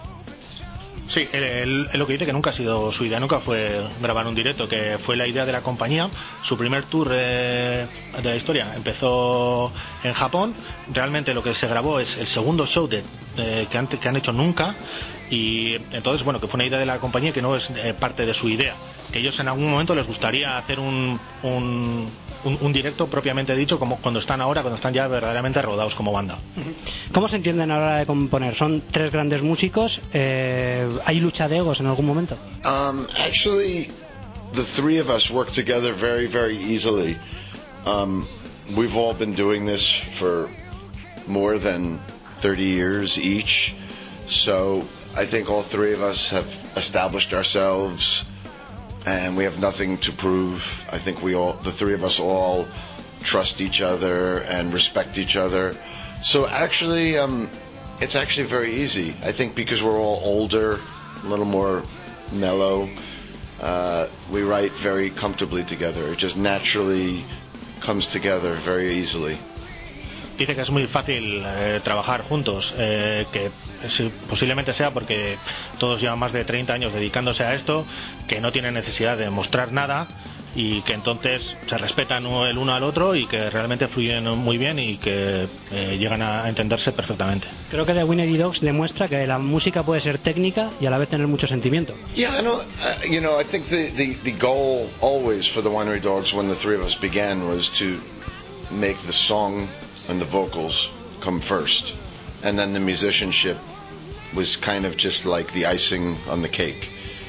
Speaker 5: Sí, él, él, él lo que dice que nunca ha sido su idea, nunca fue grabar un directo, que fue la idea de la compañía. Su primer tour eh, de la historia empezó en Japón. Realmente lo que se grabó es el segundo show de, eh, que, han, que han hecho nunca, y entonces, bueno, que fue una idea de la compañía que no es eh, parte de su idea, que ellos en algún momento les gustaría hacer un, un, un, un directo propiamente dicho, como cuando están ahora, cuando están ya verdaderamente rodados como banda.
Speaker 3: ¿Cómo se entienden a la hora de componer? Son tres grandes músicos. Eh, ¿Hay lucha de egos en algún momento?
Speaker 4: Um, actually, the three of us work together very, very easily. Um, we've all been doing this for more than thirty years each, so I think all three of us have established ourselves, and we have nothing to prove. I think we all, the three of us all, trust each other and respect each other. So actually, um, it's actually very easy. I think because we're all older, a little more mellow, uh, we write very comfortably together. It just naturally comes together very easily.
Speaker 5: Dice que es muy fácil eh, trabajar juntos, eh, que es, posiblemente sea porque todos llevan más de treinta años dedicándose a esto, que no tienen necesidad de mostrar nada y que entonces se respetan el uno al otro y que realmente fluyen muy bien y que eh, llegan a entenderse perfectamente.
Speaker 3: Creo que The Winery Dogs demuestra que la música puede ser técnica y a la vez tener mucho sentimiento.
Speaker 4: Yeah, I know. Uh, you know, I think the, the, the goal always for the Winery Dogs when the three of us began was to make the song and the vocals come first, and then the musicianship was kind of just like the icing on the cake.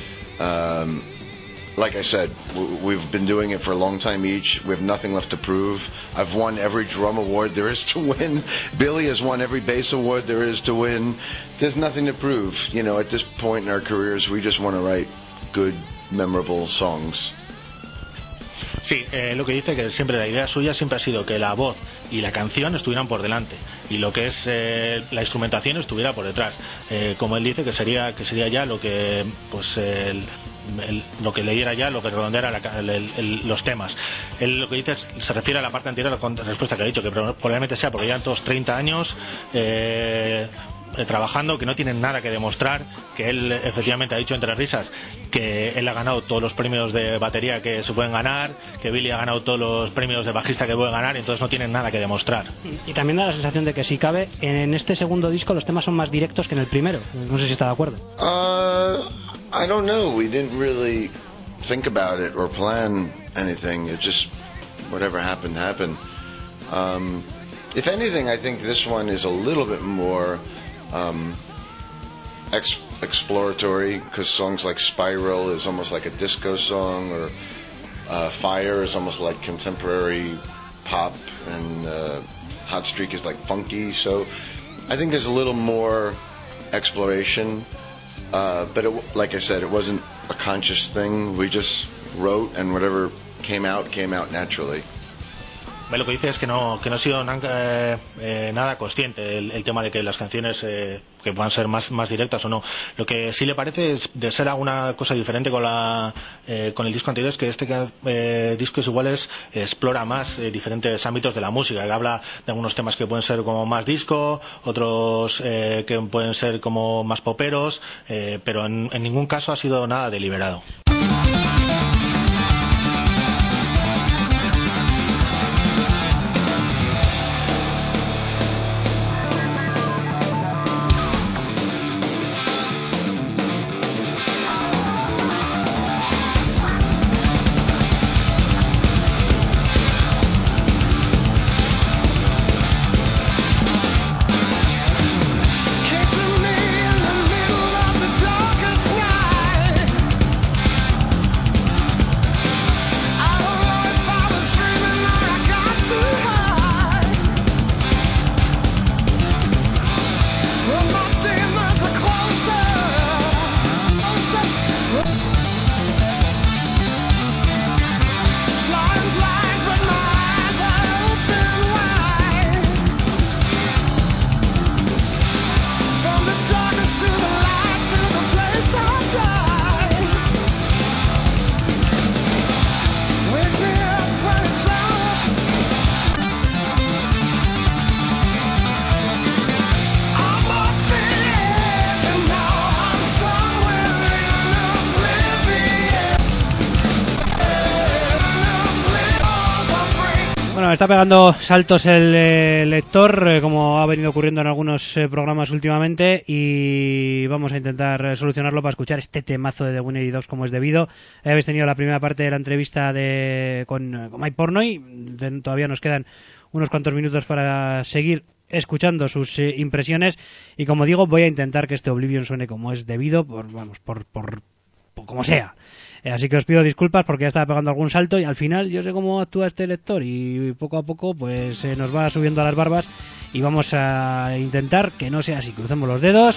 Speaker 4: Um, like I said, w- we've been doing it for a long time each. We have nothing left to prove. I've won every drum award there is to win. Billy has won every bass award there is to win. There's nothing to prove. You know, at this point in our careers, we just want to write good, memorable songs.
Speaker 5: Sí, eh, lo que dice que siempre la idea suya siempre ha sido que la voz y la canción estuvieran por delante y lo que es eh, la instrumentación estuviera por detrás. Eh, como él dice que sería que sería ya lo que pues el, el, lo que leyera ya, lo que redondeara la, el, el, los temas. Él lo que dice es, se refiere a la parte anterior a la respuesta que ha dicho, que probablemente sea porque llevan todos treinta años eh, eh, trabajando, que no tienen nada que demostrar, que él efectivamente ha dicho entre risas que él ha ganado todos los premios de batería que se pueden ganar, que Billy ha ganado todos los premios de bajista que pueden ganar, y entonces no tienen nada que demostrar.
Speaker 3: Y también da la sensación de que, si cabe, en este segundo disco los temas son más directos que en el primero. No sé si está de acuerdo.
Speaker 4: Uh, I don't know. We didn't really think about it or plan anything. It just, whatever happened, happened. Um, if anything, I think this one is a little bit more um, ex- exploratory, because songs like Spiral is almost like a disco song, or uh, Fire is almost like contemporary pop, and uh, Hot Streak is like funky. So I think there's a little more exploration, uh, but it, like I said, it wasn't a conscious thing. We just wrote, and whatever came out came out naturally.
Speaker 5: Lo que dice es que no que no ha sido eh, eh, nada consciente el, el tema de que las canciones eh, que puedan ser más más directas o no. Lo que sí le parece es de ser alguna cosa diferente con la eh, con el disco anterior, es que este eh, disco es iguales explora más eh, diferentes ámbitos de la música. Él habla de algunos temas que pueden ser como más disco, otros eh, que pueden ser como más poperos, eh, pero en, en ningún caso ha sido nada deliberado.
Speaker 1: Está pegando saltos el eh, lector, eh, como ha venido ocurriendo en algunos eh, programas últimamente, y vamos a intentar eh, solucionarlo para escuchar este temazo de The Winery Dogs como es debido. Eh, habéis tenido la primera parte de la entrevista de con, con Mike Portnoy. De, todavía nos quedan unos cuantos minutos para seguir escuchando sus eh, impresiones, y como digo, voy a intentar que este Oblivion suene como es debido, por vamos por, por, por como sea. Así que os pido disculpas porque ya estaba pegando algún salto y al final yo sé cómo actúa este lector y poco a poco pues eh, nos va subiendo a las barbas, y vamos a intentar que no sea así. Crucemos los dedos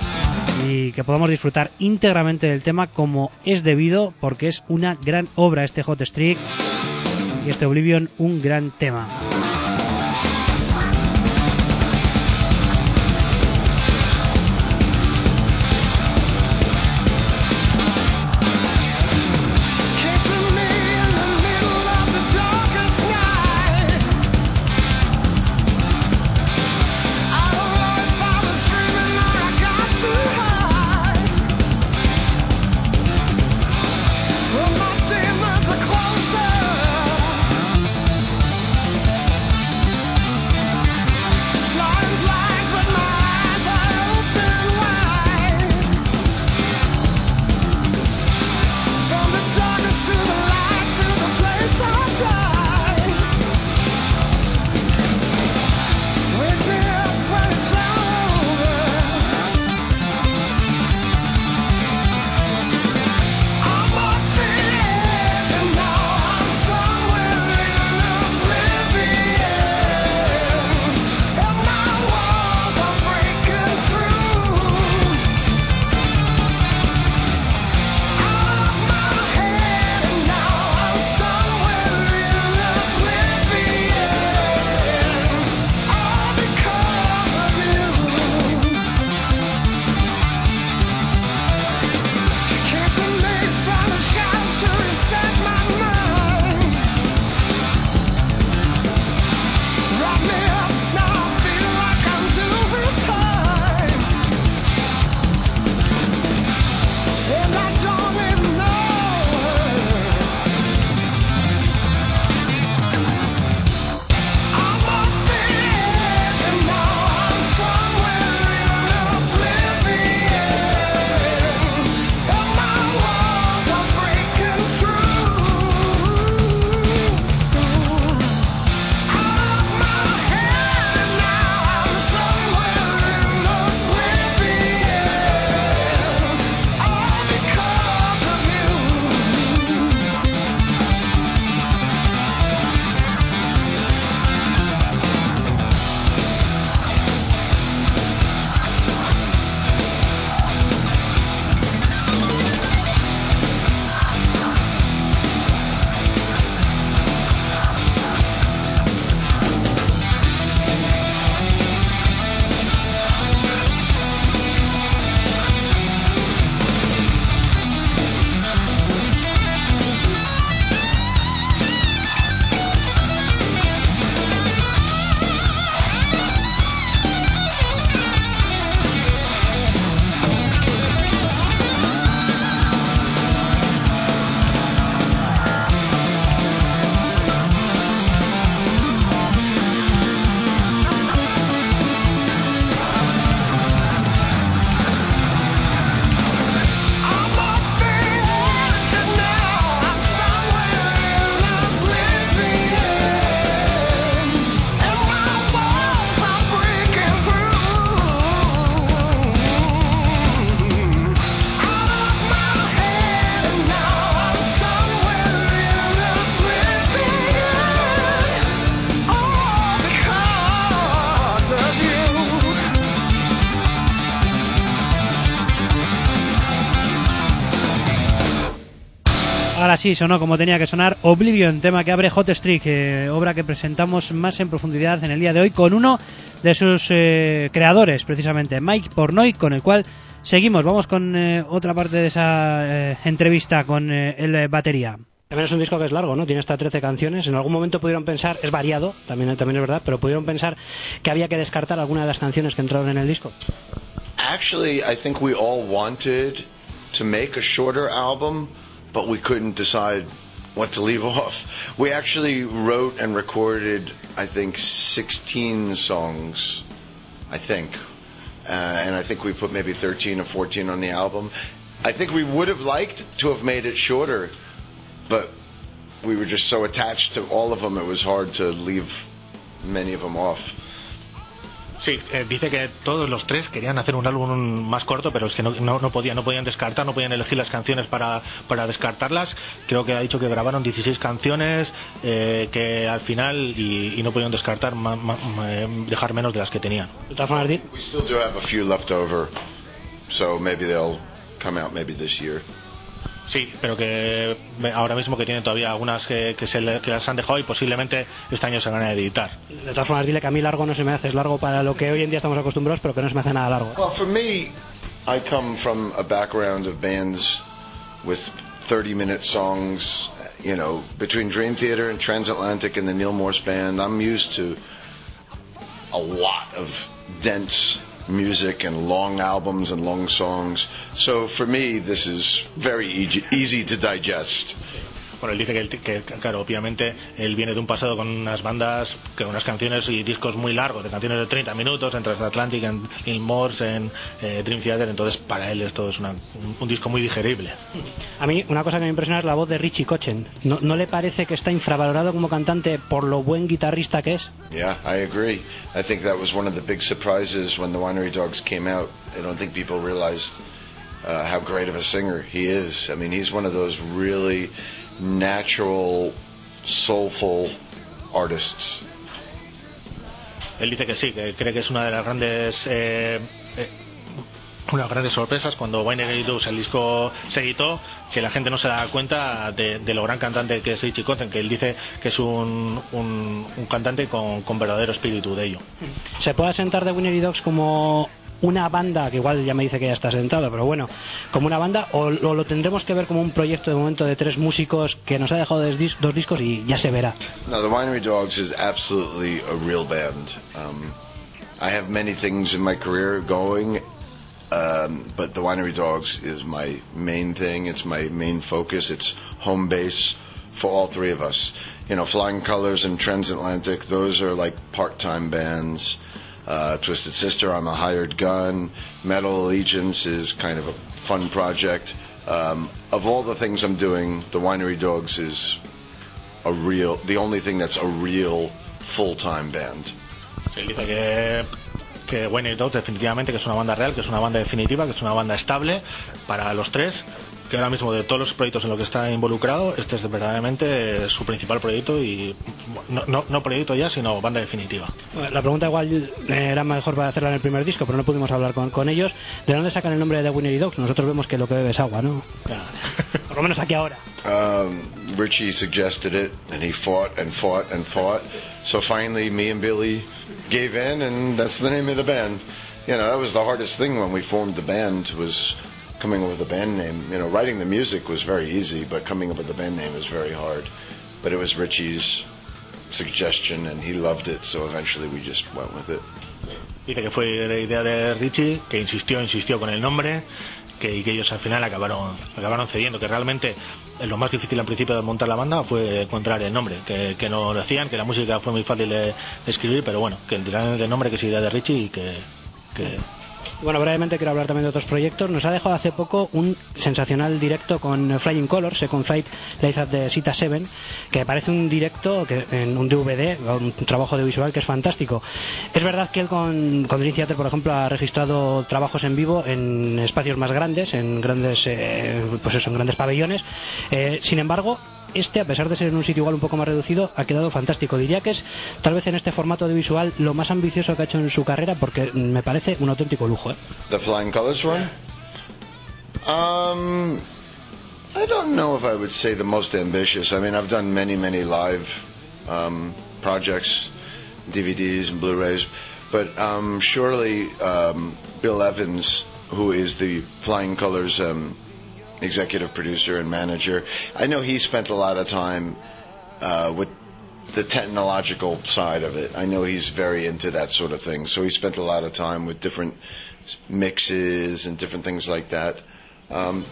Speaker 1: y que podamos disfrutar íntegramente del tema como es debido, porque es una gran obra este Hot Streak y este Oblivion un gran tema.
Speaker 2: Well, my demons are closer.
Speaker 1: así sonó como tenía que sonar Oblivion, tema que abre Hot Streak, eh, obra que presentamos más en profundidad en el día de hoy con uno de sus eh, creadores, precisamente, Mike Portnoy, con el cual seguimos. Vamos con eh, otra parte de esa eh, entrevista con eh, el eh, batería.
Speaker 3: También es un disco que es largo, ¿no? Tiene hasta trece canciones. En algún momento pudieron pensar, es variado, también, también es verdad, pero pudieron pensar que había que descartar alguna de las canciones que entraron en el disco.
Speaker 4: Actually, I think we all wanted to make a shorter album, but we couldn't decide what to leave off. We actually wrote and recorded, I think, sixteen songs, I think. Uh, and I think we put maybe thirteen or fourteen on the album. I think we would have liked to have made it shorter, but we were just so attached to all of them, it was hard to leave many of them off.
Speaker 5: Sí, eh, dice que todos los tres querían hacer un álbum más corto, pero es que no, no, no podían, no podían descartar, no podían elegir las canciones para, para descartarlas. Creo que ha dicho que grabaron dieciséis canciones, eh, que al final, y, y no podían descartar, ma, ma, ma, dejar menos de las que tenían.
Speaker 3: De todas formas,
Speaker 4: We still do have a few left over, so maybe they'll come out maybe this year.
Speaker 5: Sí, pero que ahora mismo que tienen todavía algunas que, que, se le, que las han dejado y posiblemente este año se van a editar.
Speaker 3: De todas formas, dile que a mí largo no se me hace, es largo para lo que hoy en día estamos acostumbrados, pero que no se me hace nada largo.
Speaker 4: Well, for me, I come from a background of bands with thirty-minute songs, you know, between Dream Theater and Transatlantic and the Neil Morse Band. I'm used to a lot of dense music and long albums and long songs. So for me, this is very easy, easy to digest.
Speaker 5: Bueno, él dice que, él, que, claro, obviamente él viene de un pasado con unas bandas, con unas canciones y discos muy largos, de canciones de treinta minutos, en Transatlantic, en Neil Morse, en eh, Dream Theater, entonces para él esto es una, un, un disco muy digerible.
Speaker 3: A mí una cosa que me impresiona es la voz de Richie Kotzen. ¿No, ¿No le parece que está infravalorado como cantante por lo buen guitarrista que es?
Speaker 4: Yeah, I agree. I think that was one of the big surprises when the Winery Dogs came out. I don't think people realized uh, how great of a singer he is. I mean, he's one of those really natural, soulful artists.
Speaker 5: Él dice que sí, que cree que es una de las grandes eh, eh, unas grandes sorpresas cuando Winery Dogs el disco se editó, que la gente no se da cuenta de, de lo gran cantante que es Richie Kotzen, que él dice que es un, un, un cantante con, con verdadero espíritu de ello.
Speaker 3: ¿Se puede asentar de Winery Dogs como una banda, que igual ya me dice que ya está sentado, pero bueno, como una banda, o, o lo tendremos que ver como un proyecto de momento de tres músicos que nos ha dejado dos, dis- dos discos y ya se verá?
Speaker 4: No, the Winery Dogs is absolutely a real band. Um, I have many things in my career going, um, but the Winery Dogs is my main thing. It's my main focus. It's home base for all three of us. You know, Flying Colors and Transatlantic, those are like part-time bands. Uh, Twisted Sister, I'm a hired gun. Metal Allegiance is kind of a fun project. Um, of all the things I'm doing, the Winery Dogs is a real, the only thing that's a real full-time band.
Speaker 5: Sí, dice que, que Winery Dogs definitivamente que es una banda real, que es una banda definitiva, que es una banda estable para los tres, que ahora mismo de todos los proyectos en los que está involucrado, este es verdaderamente su principal proyecto y no, no, no proyecto ya, sino banda definitiva.
Speaker 3: La pregunta igual era mejor para hacerla en el primer disco, pero no pudimos hablar con, con ellos. ¿De dónde sacan el nombre de The Winery Dogs? Nosotros vemos que lo que bebe es agua, ¿no? Por lo menos aquí ahora.
Speaker 4: Um, Richie suggested it, and he fought and fought and fought. So finally, me and Billy gave in, and that's the name of the band. You know, that was the hardest thing when we formed the band, was coming up with a band name. You know, writing the music was very easy, but coming up with the band name was very hard. But it was Richie's suggestion, and he loved it, so eventually we just went with it.
Speaker 5: Dice que fue la idea de Richie, que insistió, insistió con el nombre, que, y que ellos al final acabaron, acabaron cediendo, que realmente lo más difícil al principio de montar la banda fue encontrar el nombre, que, que no lo hacían, que la música fue muy fácil de, de escribir, pero bueno, que el del nombre que es idea de Richie y que... que
Speaker 3: Bueno, brevemente quiero hablar también de otros proyectos. Nos ha dejado hace poco un sensacional directo con Flying Colors, Second Flight, Life at the Sita Seven, que parece un directo, que, en un D V D, un trabajo de visual que es fantástico. Es verdad que él con, con Dream Theater, por ejemplo, ha registrado trabajos en vivo en espacios más grandes, en grandes, eh, pues eso, en grandes pabellones. Eh, sin embargo, este, a pesar de ser en un sitio igual un poco más reducido, ha quedado fantástico. Diría que es, tal vez en este formato de visual, lo más ambicioso que ha hecho en su carrera, porque me parece un auténtico lujo, ¿eh?
Speaker 4: The Flying Colors one? Um, I don't know if I would say the most ambitious. I mean, I've done many, many live um, projects, D V Ds and Blu-rays, but um, surely um, Bill Evans, who is the Flying Colours um, executive producer and manager, I know he spent a lot of time uh, with the technological side of it. I know he's very into that sort of thing, so he spent a lot of time with different mixes and different things like that. Um,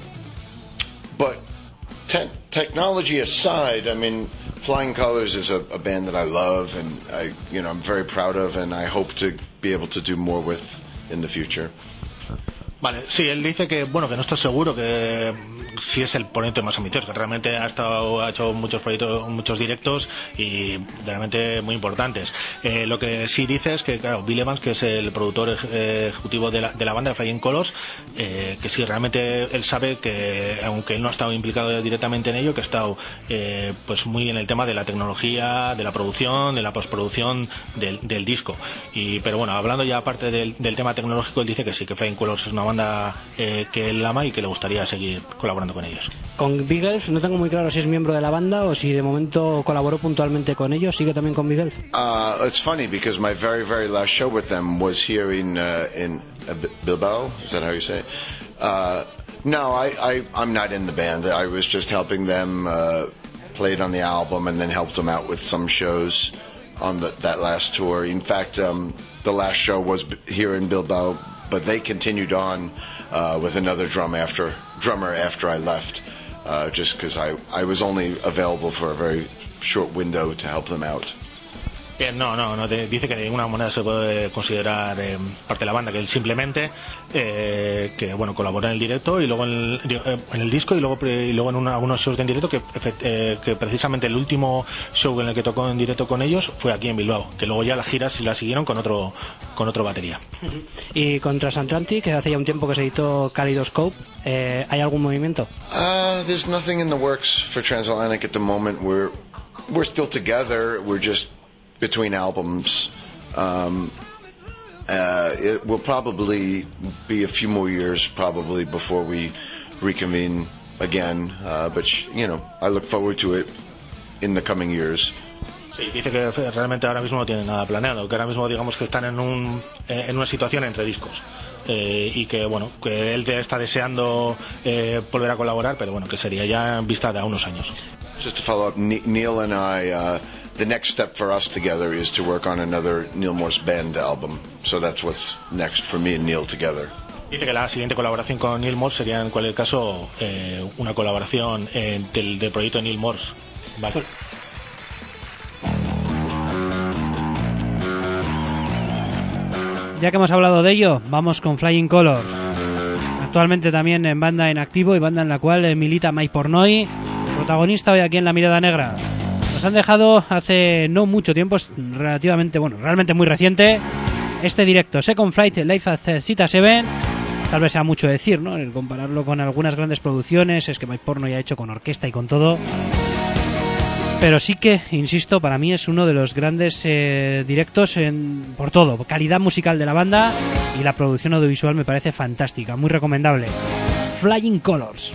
Speaker 4: But te- technology aside, I mean, Flying Colours is a, a band that I love, and I, you know, I'm very proud of, and I hope to be able to do more with in the future.
Speaker 5: Vale, sí, él dice que, bueno, que no está seguro, que sí es el ponente más ambicioso, que realmente ha estado ha hecho muchos proyectos, muchos directos y realmente muy importantes. Eh, lo que sí dice es que, claro, Bill Evans, que es el productor eh, ejecutivo de la, de la banda de Flying Colours, eh, que sí, realmente él sabe que, aunque él no ha estado implicado directamente en ello, que ha estado eh, pues muy en el tema de la tecnología, de la producción, de la postproducción del, del disco. Y, pero bueno, hablando ya aparte del, del tema tecnológico, él dice que sí, que Flying Colours es una banda eh, que él ama y que le gustaría seguir colaborando con ellos.
Speaker 3: Con Beagles no tengo muy claro si es miembro de la banda o si de momento colaboró puntualmente con ellos. ¿Sigue también con Beagles?
Speaker 4: Uh, it's funny because my very, very last show with them was here in uh, in uh, Bilbao. Is that how you say it? Uh, no, I, I I'm not in the band. I was just helping them. Uh, played on the album and then helped them out with some shows on the, that last tour. In fact, um, the last show was here in Bilbao, but they continued on uh, with another drum after drummer after I left, uh, just because I, I was only available for a very short window to help them out.
Speaker 5: Bien, no, no, no te, dice que de ninguna manera se puede considerar eh, parte de la banda, que él simplemente eh, que bueno colaboró en el directo y luego en el, eh, en el disco y luego y luego en una, algunos shows en directo que, eh, que precisamente el último show en el que tocó en directo con ellos fue aquí en Bilbao, que luego ya las giras la siguieron con otro con otro batería.
Speaker 3: Y con Transatlantic, que hace ya un tiempo que se editó Kaleidoscope, eh, ¿hay algún movimiento?
Speaker 4: Uh, there's nothing in the works for Transatlantic at the moment. We're we're still together. We're just between albums. Um, uh, it will probably be a few more years probably before we reconvene again, uh, but you know, I look forward to it in the coming years.
Speaker 5: Sí, dice que realmente ahora mismo no tiene nada planeado, que ahora mismo digamos que están en un eh, en una situación entre discos. Eh, y que bueno, que él está deseando eh, volver a colaborar, pero bueno, que sería ya en vista de a unos años.
Speaker 4: Just to follow up, Neil and I, uh, the next step for us together is to work on another Neil Morse band album. So that's what's next for me and Neil together.
Speaker 5: Dice que la siguiente colaboración con Neil Morse sería en cualquier caso eh, una colaboración eh, del, del proyecto de Neil Morse. Vale.
Speaker 1: Ya que hemos hablado de ello, vamos con Flying Colours. Actualmente también en banda en activo y banda en la cual eh, milita Mike Pornoy, protagonista hoy aquí en La Mirada Negra. Nos han dejado hace no mucho tiempo, relativamente, bueno, realmente muy reciente, este directo, Second Flight Live at Zeta siete. Tal vez sea mucho decir, ¿no? El compararlo con algunas grandes producciones, es que Mike Pornoy ha hecho con orquesta y con todo. Pero sí que, insisto, para mí es uno de los grandes eh, directos en, por todo. Calidad musical de la banda y la producción audiovisual me parece fantástica, muy recomendable. Flying Colours.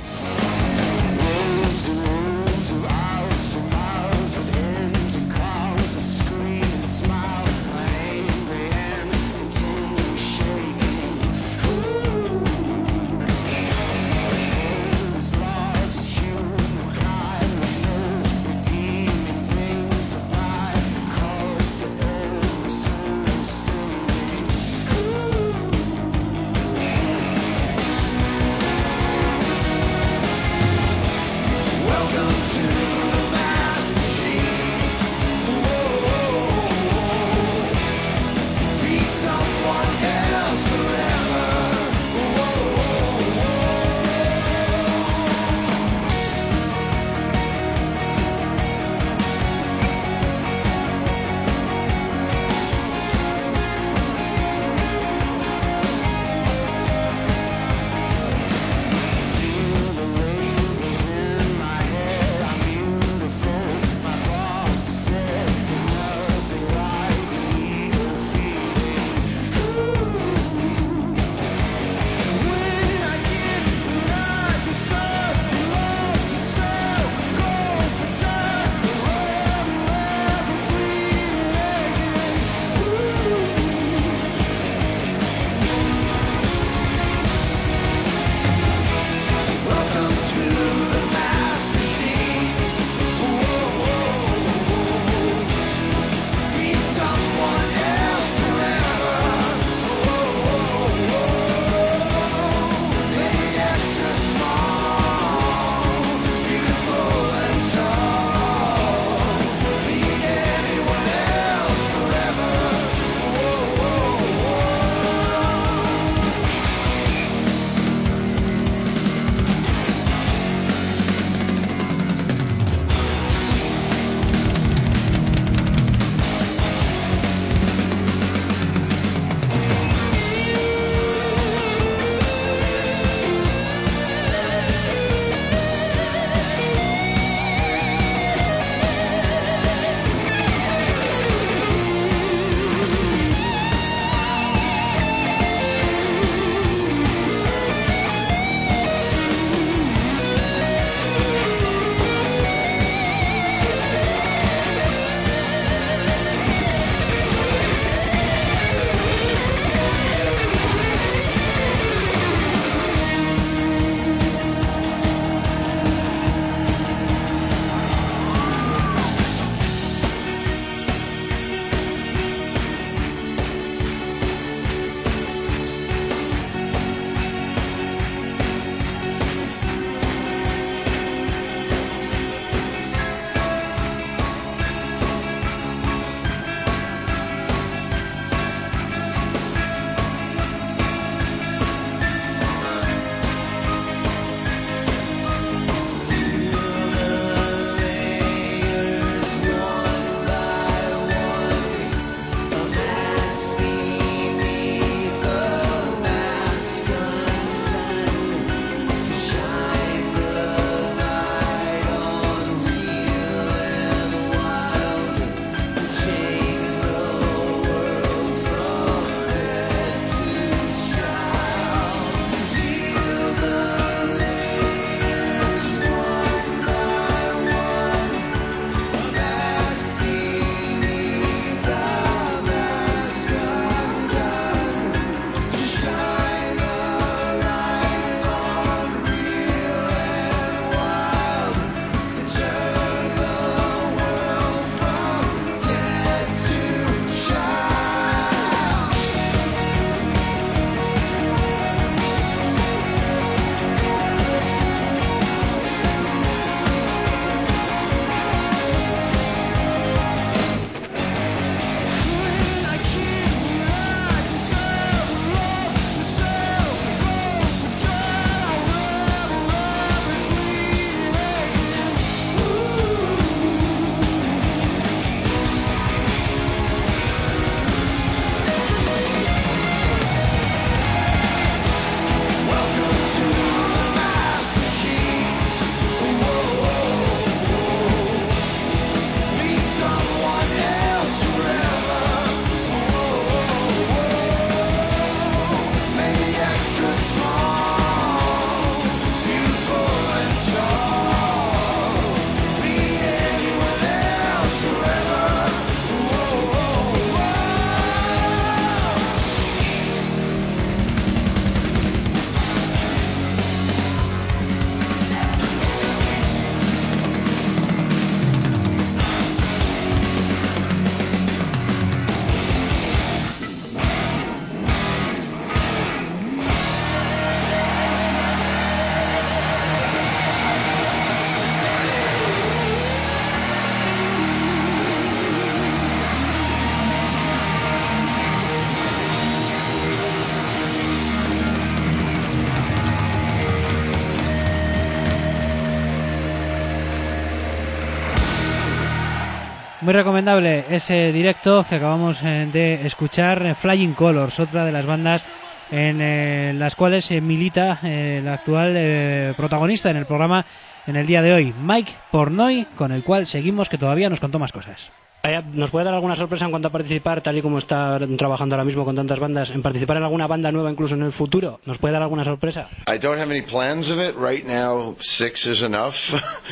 Speaker 1: Muy recomendable ese directo que acabamos eh, de escuchar, eh, Flying Colors, otra de las bandas en eh, las cuales eh, milita eh, el actual eh, protagonista en el programa en el día de hoy, Mike Portnoy, con el cual seguimos, que todavía nos contó más cosas.
Speaker 3: ¿Nos puede dar alguna sorpresa en cuanto a participar, tal y como está trabajando ahora mismo con tantas bandas, en participar en alguna banda nueva incluso en el futuro? ¿Nos puede dar alguna sorpresa?
Speaker 4: I don't have any plans of it right now. Six is enough.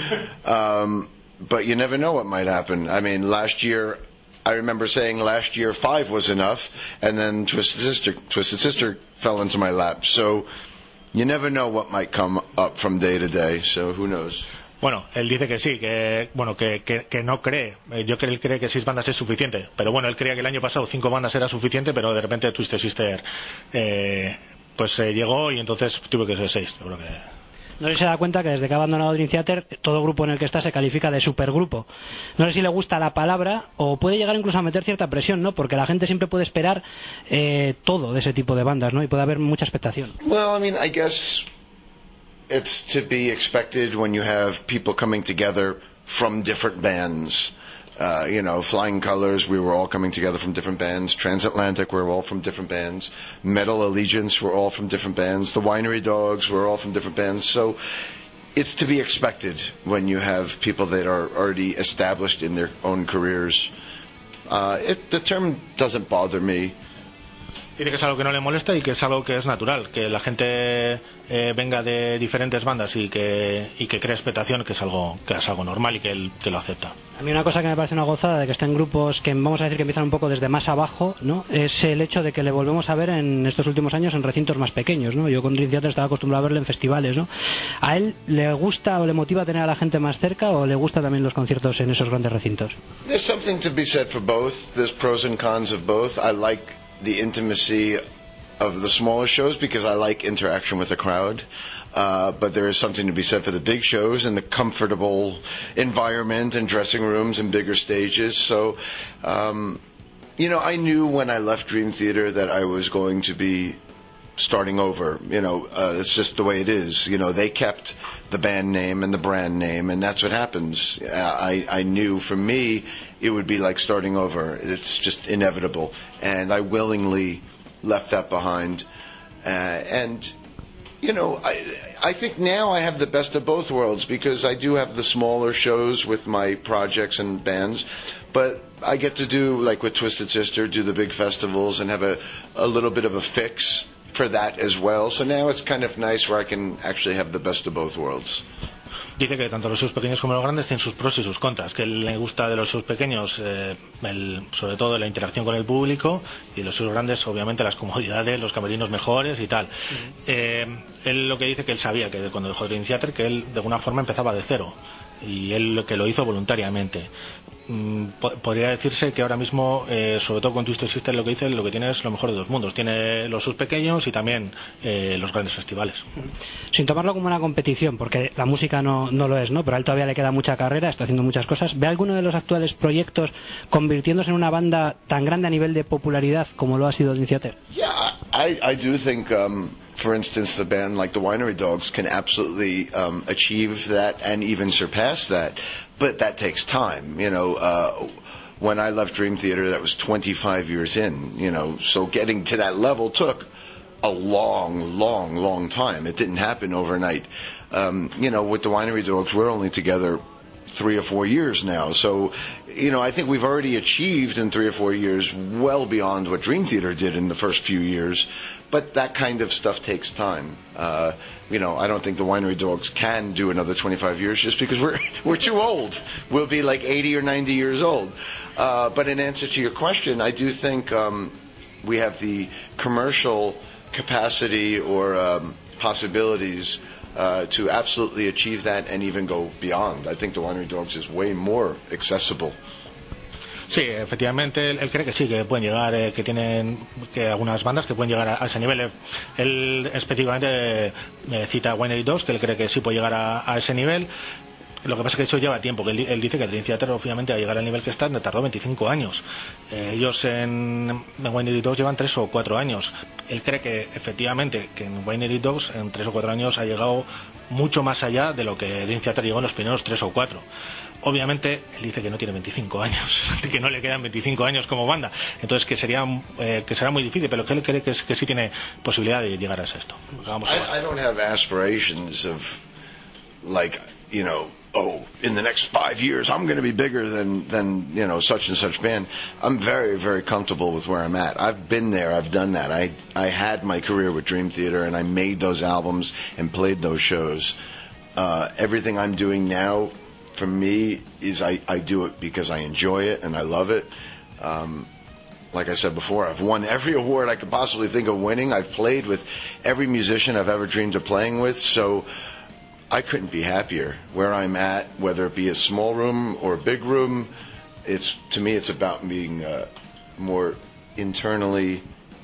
Speaker 4: um, but you never know what might happen. I mean, last year, I remember saying last year five was enough, and then Twisted Sister, Twisted Sister fell into my lap. So you never know what might come up from day to day. So who knows?
Speaker 5: Bueno, él dice que sí, que bueno que, que, que no cree. Yo creo que él cree que seis bandas es suficiente. Pero bueno, él creía que el año pasado cinco bandas era suficiente, pero de repente Twisted Sister eh, pues eh, llegó y entonces tuvo que ser seis. Yo creo que...
Speaker 3: No sé si se da cuenta que desde que ha abandonado Dream Theater, todo grupo en el que está se califica de supergrupo. No sé si le gusta la palabra o puede llegar incluso a meter cierta presión, ¿no? Porque la gente siempre puede esperar eh, todo de ese tipo de bandas, ¿no? Y puede haber mucha expectación.
Speaker 4: Well, I mean, I guess it's to be expected when you have people coming together from different bands. Uh, you know, Flying Colors, we were all coming together from different bands. Transatlantic, we were all from different bands. Metal Allegiance, we're all from different bands. The Winery Dogs, we're all from different bands. So it's to be expected when you have people that are already established in their own careers. Uh, it, the term doesn't bother me.
Speaker 5: Dice que es algo que no le molesta y que es algo que es natural, que la gente eh, venga de diferentes bandas y que, y que cree expectación, que es algo que es algo normal y que él que lo acepta.
Speaker 3: A mí una cosa que me parece una gozada de que estén grupos que vamos a decir que empiezan un poco desde más abajo, ¿no? Es el hecho de que le volvemos a ver en estos últimos años en recintos más pequeños, ¿no? Yo con Dream Theater estaba acostumbrado a verle en festivales, ¿no? ¿A él le gusta o le motiva tener a la gente más cerca o le gusta también los conciertos en esos grandes recintos?
Speaker 4: There's something to be said for both. There's pros and cons of both. I like the intimacy of the smaller shows because I like interaction with the crowd. Uh, but there is something to be said for the big shows and the comfortable environment and dressing rooms and bigger stages. So, um, you know, I knew when I left Dream Theater that I was going to be starting over. You know, uh, it's just the way it is. You know, they kept the band name and the brand name, and that's what happens. I, I knew for me it would be like starting over. It's just inevitable. And I willingly left that behind. Uh, and... You know, I, I think now I have the best of both worlds because I do have the smaller shows with my projects and bands, but I get to do, like with Twisted Sister, do the big festivals and have a, a little bit of a fix for that as well. So now it's kind of nice where I can actually have the best of both worlds.
Speaker 5: Dice que tanto los shows pequeños como los grandes tienen sus pros y sus contras, que le gusta de los shows pequeños eh, el, sobre todo la interacción con el público, y de los shows grandes obviamente las comodidades, los camerinos mejores y tal. Uh-huh. eh, él lo que dice que él sabía que cuando dejó Dream Theater que él de alguna forma empezaba de cero y él que lo hizo voluntariamente. Mm, po- podría decirse que ahora mismo, eh, sobre todo con Twisted Sister, lo que dice, lo que tiene es lo mejor de dos mundos. Tiene los shows pequeños y también eh, los grandes festivales.
Speaker 3: Sin tomarlo como una competición, porque la música no, no lo es, ¿no? Pero a él todavía le queda mucha carrera, está haciendo muchas cosas. ¿Ve alguno de los actuales proyectos convirtiéndose en una banda tan grande a nivel de popularidad como lo ha sido Dream Theater?
Speaker 4: Yeah, I, I do think, um, for instance, the band like the Winery Dogs can absolutely um, achieve that and even surpass that. But that takes time, you know. Uh, when I left Dream Theater, that was twenty-five years in, you know. So getting to that level took a long, long, long time. It didn't happen overnight. Um, you know, with the Winery Dogs, we're only together three or four years now. So, you know, I think we've already achieved in three or four years well beyond what Dream Theater did in the first few years. But that kind of stuff takes time. Uh, you know, I don't think the Winery Dogs can do another twenty-five years just because we're we're too old. We'll be like eighty or ninety years old. Uh, but in answer to your question, I do think um, we have the commercial capacity or um, possibilities uh, to absolutely achieve that and even go beyond. I think the Winery Dogs is way more accessible.
Speaker 5: Sí, efectivamente, él, él cree que sí, que pueden llegar, eh, que tienen que algunas bandas que pueden llegar a, a ese nivel. Él específicamente eh, cita a Winery Dogs, que él cree que sí puede llegar a, a ese nivel. Lo que pasa es que eso lleva tiempo, que él, él dice que Dream Theater, obviamente, a llegar al nivel que está, tardó veinticinco años. Eh, ellos en, en Winery Dogs llevan tres o cuatro años. Él cree que, efectivamente, que en Winery Dogs, en tres o cuatro años, ha llegado mucho más allá de lo que Dream Theater llegó en los primeros tres o cuatro. obviamente él dice que no tiene veinticinco años, que no le quedan veinticinco años como banda, entonces que sería eh, que será muy difícil, pero que él cree que, es, que sí tiene posibilidad de llegar a esto. Vamos a
Speaker 4: I, I don't have aspirations of like, you know, oh, in the next five years I'm going to be bigger than than you know such and such band. I'm very very comfortable with where I'm at. I've been there. I've done that. I I had my career with Dream Theater, and I made those albums and played those shows. Uh, everything I'm doing now, for me, is I I do it because I enjoy it and I love it. Um, like I said before, I've won every award I could possibly think of winning. I've played with every musician I've ever dreamed of playing with. So I couldn't be happier where I'm at, whether it be a small room or a big room. It's to me, it's about being uh, more internally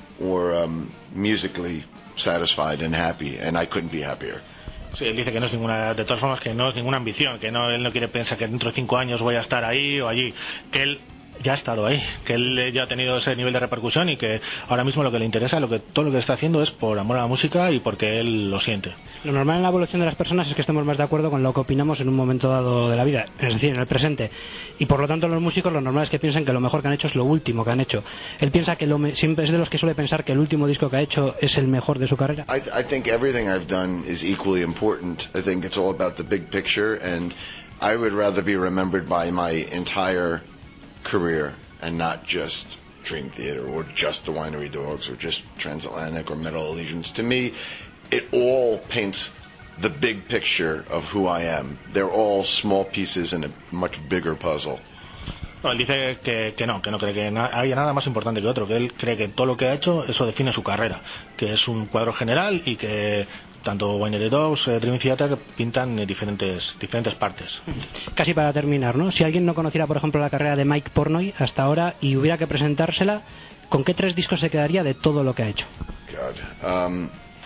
Speaker 4: or um, musically satisfied and happy, and I couldn't be happier.
Speaker 5: Sí, él dice que no es ninguna, de todas formas, que no es ninguna ambición, que no, él no quiere pensar que dentro de cinco años voy a estar ahí o allí, que él ya ha estado ahí, que él ya ha tenido ese nivel de repercusión y que ahora mismo lo que le interesa, lo que todo lo que está haciendo es por amor a la música y porque él lo siente.
Speaker 3: Lo normal en la evolución de las personas es que estemos más de acuerdo con lo que opinamos en un momento dado de la vida, es decir, en el presente. Y por lo tanto los músicos lo normal es que piensen que lo mejor que han hecho es lo último que han hecho. Él piensa que lo me, siempre es de los que suele pensar que el último disco que ha hecho es el mejor de su carrera.
Speaker 4: I, I think everything I've done is equally important. I think it's all about the big picture, and I would rather be remembered by my entire career and not just Dream Theater or just the Winery Dogs or just Transatlantic or Metal Allegiance. To me, it all paints the big picture of who I am. They're all small pieces in a much bigger puzzle.
Speaker 5: No, él dice que, que no, que no cree que na- haya nada más importante que otro, que él cree que todo lo que ha hecho, eso define su carrera, que es un cuadro general y que tanto Winery Dogs, eh, Dream Theater pintan eh, diferentes, diferentes partes.
Speaker 3: Casi para terminar, ¿no? Si alguien no conociera, por ejemplo, la carrera de Mike Portnoy hasta ahora y hubiera que presentársela, ¿con qué tres discos se quedaría de todo lo que ha hecho?
Speaker 4: God. Um,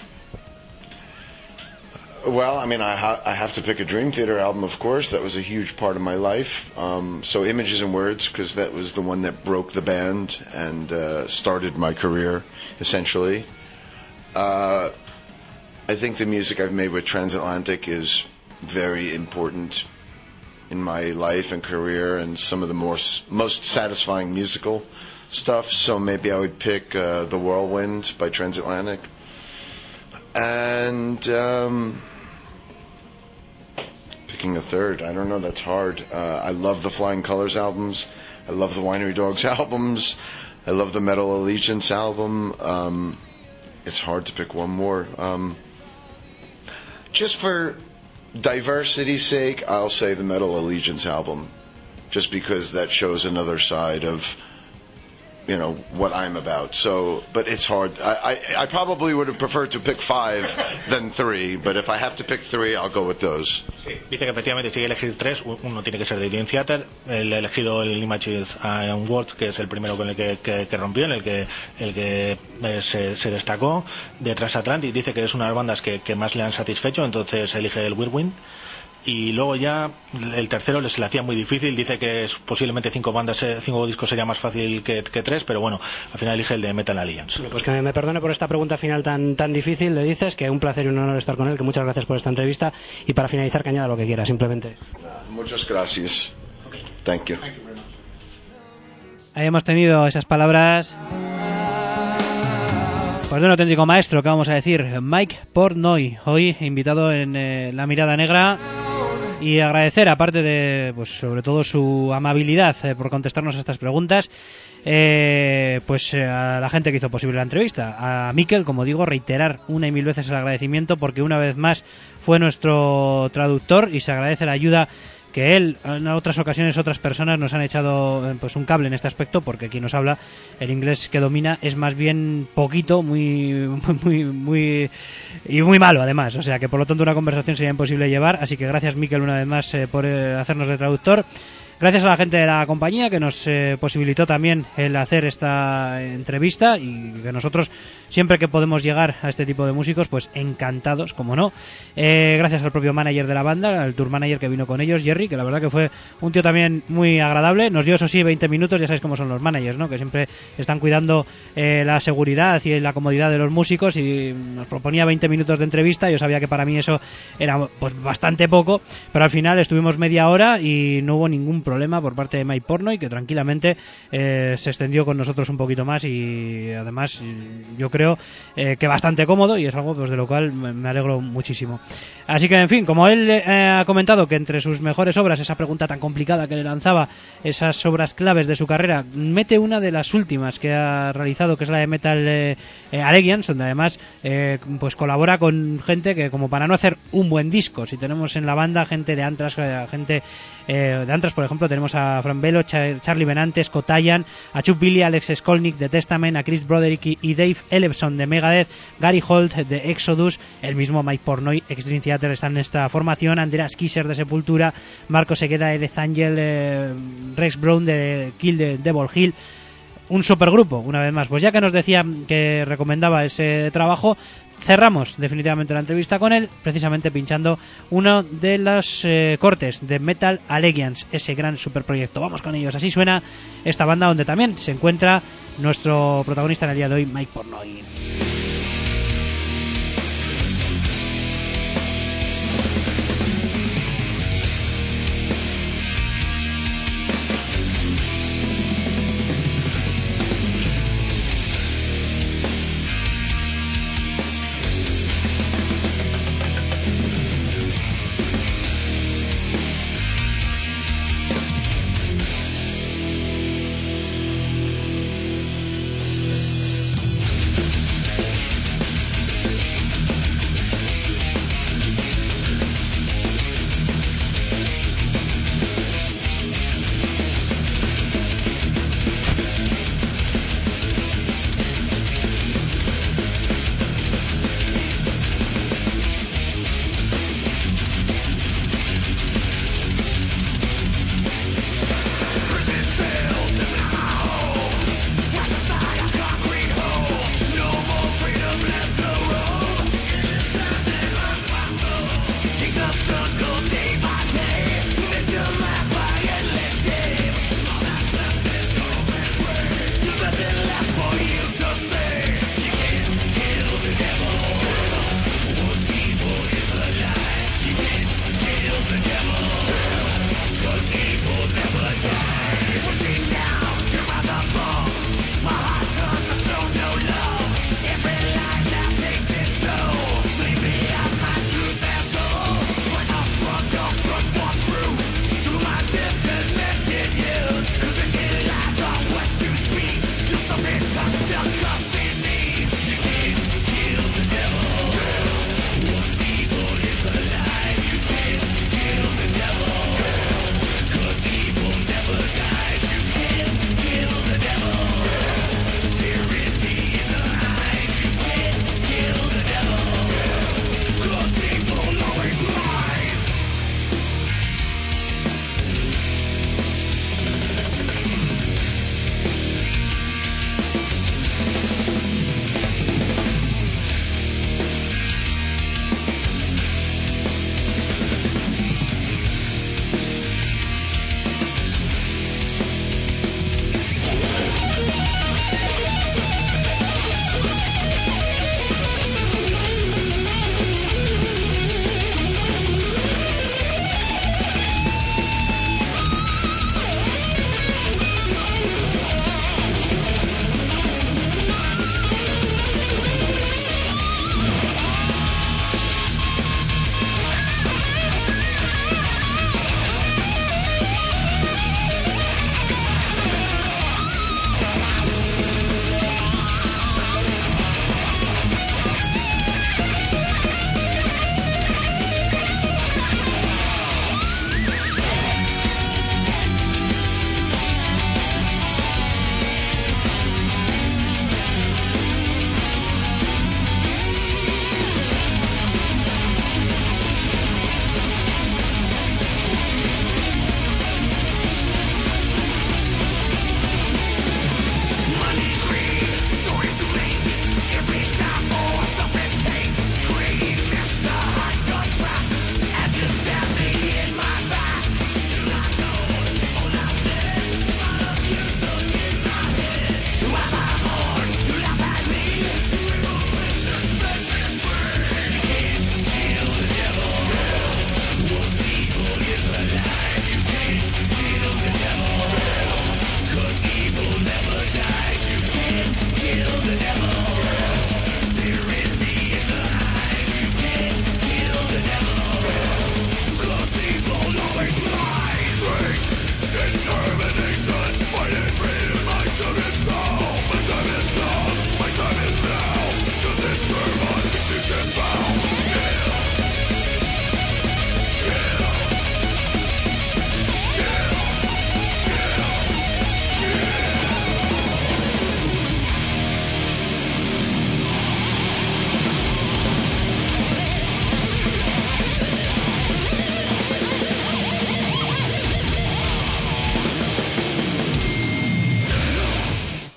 Speaker 4: well, I mean, I, ha- I have to pick a Dream Theater album, of course. That was a huge part of my life. Um, so Images and Words, because that was the one that broke the band and uh, started my career, essentially. Uh, I think the music I've made with Transatlantic is very important in my life and career, and some of the more most satisfying musical stuff. So maybe I would pick uh, The Whirlwind by Transatlantic. And um, picking a third, I don't know, that's hard. Uh, I love the Flying Colours albums. I love the Winery Dogs albums. I love the Metal Allegiance album. Um, it's hard to pick one more. Um, just for diversity's sake, I'll say the Metal Allegiance album, just because that shows another side of, you know, what I'm about. So, but it's hard. I, I, I probably would have preferred to pick five than three, but if I have to pick three, I'll go with those.
Speaker 5: Sí, dice que efectivamente si hay que elegir tres, uno tiene que ser de Dream Theater. Él ha elegido el Images and Words, que es el primero con el que, que, que rompió, en el que, el que eh, se, se destacó. De Transatlantic dice que es una de las bandas que, que más le han satisfecho, entonces elige el Whirlwind. Y luego ya el tercero se le hacía muy difícil, dice que es posiblemente cinco bandas, cinco discos sería más fácil que, que tres, pero bueno, al final elige el de Metal Alliance.
Speaker 3: Pues que me perdone por esta pregunta final tan tan difícil, le dices que un placer y un honor estar con él, que muchas gracias por esta entrevista, y para finalizar que añada lo que quiera, simplemente.
Speaker 4: Muchas gracias. Thank you.
Speaker 1: Ahí hemos tenido esas palabras pues de un auténtico maestro, que vamos a decir, Mike Portnoy, hoy invitado en eh, La Mirada Negra. Y agradecer, aparte de, pues sobre todo su amabilidad eh, por contestarnos a estas preguntas, eh, pues eh, a la gente que hizo posible la entrevista. A Mikel, como digo, reiterar una y mil veces el agradecimiento, porque una vez más fue nuestro traductor y se agradece la ayuda que él, en otras ocasiones otras personas nos han echado pues un cable en este aspecto, porque quien nos habla, el inglés que domina es más bien poquito, muy muy muy y muy malo además, o sea que por lo tanto una conversación sería imposible llevar, así que gracias Mikel una vez más eh, por eh, hacernos de traductor. Gracias a la gente de la compañía que nos eh, posibilitó también el hacer esta entrevista y que nosotros siempre que podemos llegar a este tipo de músicos pues encantados, como no. Eh, gracias al propio manager de la banda, al tour manager que vino con ellos, Jerry, que la verdad que fue un tío también muy agradable. Nos dio eso sí veinte minutos, ya sabéis cómo son los managers, ¿no? Que siempre están cuidando eh, la seguridad y la comodidad de los músicos y nos proponía veinte minutos de entrevista. Yo sabía que para mí eso era pues bastante poco, pero al final estuvimos media hora y no hubo ningún problema por parte de Mike Portnoy, que tranquilamente eh, se extendió con nosotros un poquito más y además yo creo eh, que bastante cómodo, y es algo pues de lo cual me, me alegro muchísimo. Así que en fin, como él eh, ha comentado que entre sus mejores obras, esa pregunta tan complicada que le lanzaba, esas obras claves de su carrera, mete una de las últimas que ha realizado, que es la de Metal eh, eh, Allegiance, donde además eh, pues colabora con gente que, como para no hacer un buen disco, si tenemos en la banda gente de Anthrax, gente eh, de Anthrax, por ejemplo, tenemos a Frank Bello, Char- Charlie Benante, Scott Ian, a Chuck Billy, Alex Skolnick de Testament, a Chris Broderick y, y Dave Ellefson de Megadeth, Gary Holt de Exodus, el mismo Mike Portnoy, ex Dream Theater, está en esta formación, Andreas Kisser de Sepultura, Marco Segueda de Death Angel, eh, Rex Brown de Kill the Devil Hill. Un supergrupo, una vez más. Pues ya que nos decía que recomendaba ese trabajo, cerramos definitivamente la entrevista con él, precisamente pinchando uno de los eh, cortes de Metal Allegiance, ese gran superproyecto. Vamos con ellos, así suena esta banda donde también se encuentra nuestro protagonista en el día de hoy, Mike Portnoy.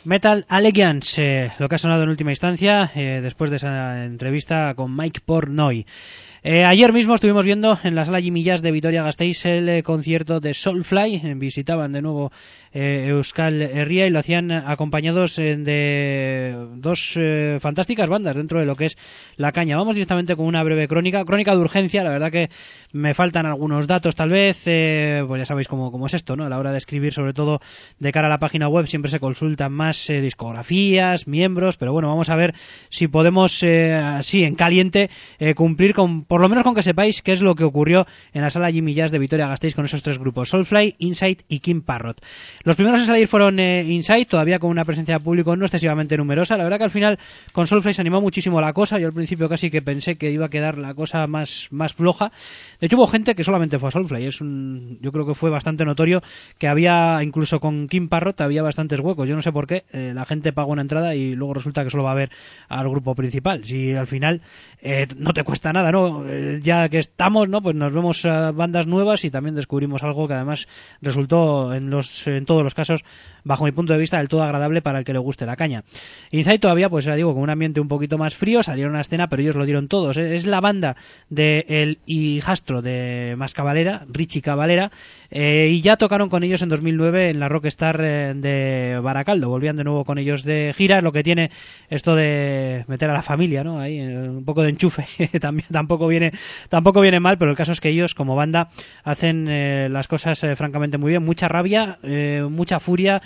Speaker 1: Metal Allegiance, eh, lo que ha sonado en última instancia, eh, después de esa entrevista con Mike Portnoy. Eh, ayer mismo estuvimos viendo en la sala Jimmy Jazz de Vitoria-Gasteiz el eh, concierto de Soulfly. Eh, visitaban de nuevo eh, Euskal Herria y lo hacían acompañados eh, de dos eh, fantásticas bandas dentro de lo que es la caña. Vamos directamente con una breve crónica, crónica de urgencia. La verdad que me faltan algunos datos tal vez, eh, pues ya sabéis cómo, cómo es esto, ¿no? A la hora de escribir, sobre todo de cara a la página web, siempre se consultan más eh, discografías, miembros, pero bueno, vamos a ver si podemos, eh, así en caliente, eh, cumplir con por lo menos con que sepáis qué es lo que ocurrió en la sala Jimmy Jazz de Vitoria-Gasteiz con esos tres grupos, Soulfly, Insight y Kim Parrot. Los primeros en salir fueron eh, Insight, todavía con una presencia de público no excesivamente numerosa. La verdad que al final con Soulfly se animó muchísimo la cosa. Yo al principio casi que pensé que iba a quedar la cosa más, más floja. De hecho hubo gente que solamente fue a Soulfly. Es un, yo creo que fue bastante notorio que había, incluso con Kim Parrot, había bastantes huecos. Yo no sé por qué. Eh, la gente pagó una entrada y luego resulta que solo va a ver al grupo principal. Si al final eh, no te cuesta nada, ¿no? Eh, ya que estamos, ¿no? Pues nos vemos a bandas nuevas y también descubrimos algo que además resultó en los en todos los casos, bajo mi punto de vista, del todo agradable para el que le guste la caña. Insight todavía, pues ya digo, con un ambiente un poquito más frío, salieron a la escena, pero ellos lo dieron todos. Es la banda de el hijastro de Mas Cavalera, Richie Cavalera, eh, y ya tocaron con ellos en dos mil nueve en la Rockstar eh, de Baracaldo. Volvían de nuevo con ellos de gira, lo que tiene esto de meter a la familia, ¿no? Ahí, eh, un poco de enchufe, también tampoco viene tampoco viene mal, pero el caso es que ellos como banda hacen eh, las cosas eh, francamente muy bien. Mucha rabia, eh, mucha furia,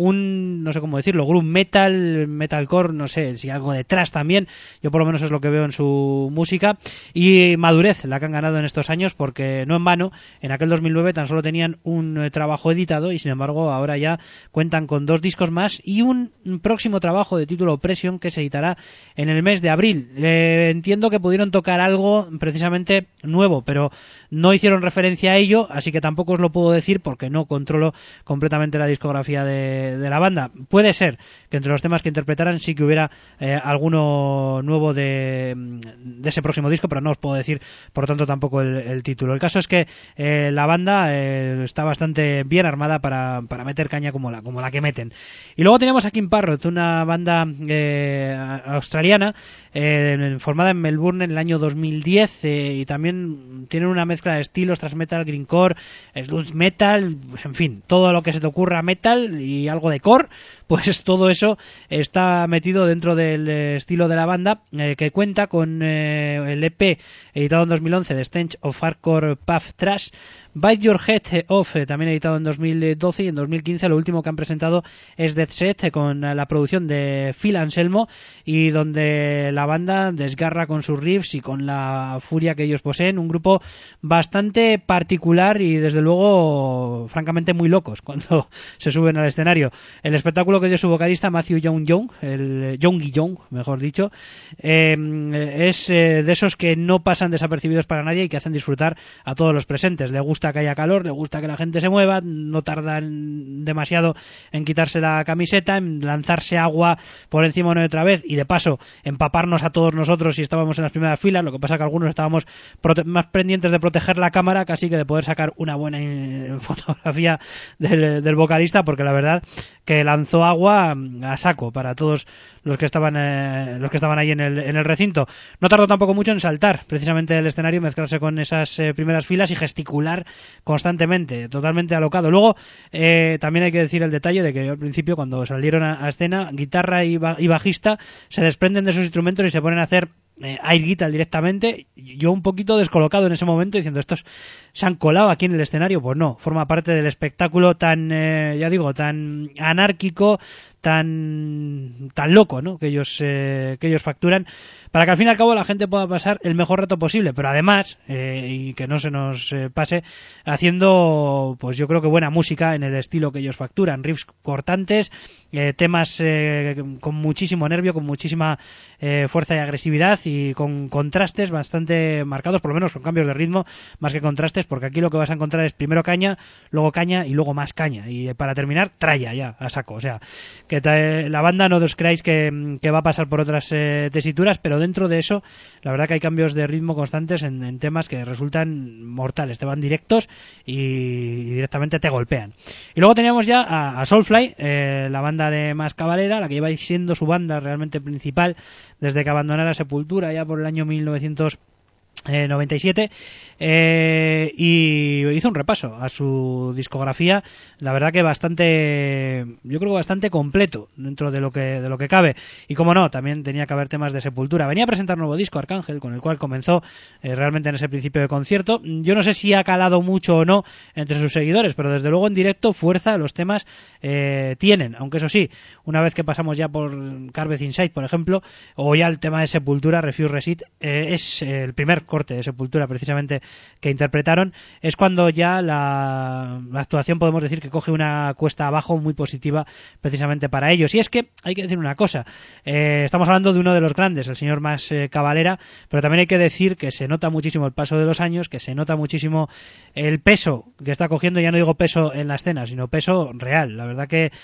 Speaker 1: un, no sé cómo decirlo, groove metal, metalcore, no sé si algo detrás también. Yo por lo menos es lo que veo en su música. Y madurez, la que han ganado en estos años, porque no en vano, en aquel dos mil nueve tan solo tenían un eh, trabajo editado y sin embargo ahora ya cuentan con dos discos más y un próximo trabajo de título Pression que se editará en el mes de abril. Eh, entiendo que pudieron tocar algo precisamente nuevo, pero no hicieron referencia a ello, así que tampoco os lo puedo decir porque no controlo completamente la discografía de, de la banda. Puede ser que entre los temas que interpretaran sí que hubiera eh, alguno nuevo de, de ese próximo disco, pero no os puedo decir, por lo tanto, tampoco el, el título. El caso es que eh, la banda eh, está bastante bien armada para, para meter caña como la, como la que meten. Y luego tenemos a Kim Parrot, una banda eh, australiana eh, formada en Melbourne en el año dos mil diez eh, y también tienen una mezcla de estilos, thrash metal, grindcore, sludge metal, pues en fin, todo lo que se te ocurra metal y algo de core, pues todo eso está metido dentro del eh, estilo de la banda, eh, que cuenta con eh, el E P editado en dos mil once de Stench of Hardcore Puff Trash, Bite Your Head Off, eh, también editado en dos mil doce, y en dos mil quince lo último que han presentado es Dead Set, eh, con eh, la producción de Phil Anselmo, y donde la banda desgarra con sus riffs y con la furia que ellos poseen. Un grupo bastante particular y desde luego francamente muy locos cuando se suben al escenario. El espectáculo que dio su vocalista Matthew Young Young, el Youngie Young, mejor dicho, eh, es eh, de esos que no pasan desapercibidos para nadie y que hacen disfrutar a todos los presentes. Le gusta que haya calor, le gusta que la gente se mueva, no tardan demasiado en quitarse la camiseta, en lanzarse agua por encima una y otra vez y de paso empaparnos a todos nosotros si estábamos en las primeras filas. Lo que pasa que algunos estábamos prote- más pendientes de proteger la cámara casi que de poder sacar una buena eh, fotografía del, del vocalista, porque la verdad que lanzó agua a saco para todos los que estaban eh, los que estaban ahí en el, en el recinto. No tardó tampoco mucho en saltar precisamente del escenario, mezclarse con esas eh, primeras filas y gesticular constantemente, totalmente alocado. Luego eh, también hay que decir el detalle de que al principio, cuando salieron a, a escena, guitarra y, ba- y bajista se desprenden de sus instrumentos y se ponen a hacer eh, air guitar directamente. Yo un poquito descolocado en ese momento diciendo, estos se han colado aquí en el escenario. Pues no, forma parte del espectáculo tan, eh, ya digo, tan anárquico, tan tan loco, ¿no? que ellos eh, que ellos facturan, para que al fin y al cabo la gente pueda pasar el mejor rato posible, pero además eh, y que no se nos eh, pase haciendo, pues yo creo que buena música en el estilo que ellos facturan, riffs cortantes, eh, temas eh, con muchísimo nervio, con muchísima eh, fuerza y agresividad y con contrastes bastante marcados, por lo menos con cambios de ritmo más que contrastes, porque aquí lo que vas a encontrar es primero caña, luego caña y luego más caña, y para terminar tralla ya a saco. O sea, que que te, la banda no os creáis que, que va a pasar por otras eh, tesituras, pero dentro de eso la verdad que hay cambios de ritmo constantes en, en temas que resultan mortales, te van directos y, y directamente te golpean. Y luego teníamos ya a, a Soulfly, eh, la banda de Mas Cavalera, la que lleva siendo su banda realmente principal desde que abandonara Sepultura ya por el año mil novecientos noventa y siete, eh, y hizo un repaso a su discografía, la verdad que bastante, yo creo que bastante completo dentro de lo que de lo que cabe, y como no, también tenía que haber temas de Sepultura. Venía a presentar un nuevo disco, Arcángel, con el cual comenzó eh, realmente en ese principio de concierto. Yo no sé si ha calado mucho o no entre sus seguidores, pero desde luego en directo fuerza los temas eh, tienen, aunque eso sí, una vez que pasamos ya por Carveth Inside, por ejemplo, o ya el tema de Sepultura, Refuse Resist, eh, es eh, el primer corte de Sepultura precisamente que interpretaron, es cuando ya la, la actuación podemos decir que coge una cuesta abajo muy positiva precisamente para ellos. Y es que hay que decir una cosa, eh, estamos hablando de uno de los grandes, el señor Mas eh, Cavalera, pero también hay que decir que se nota muchísimo el paso de los años, que se nota muchísimo el peso que está cogiendo, ya no digo peso en la escena, sino peso real. La verdad que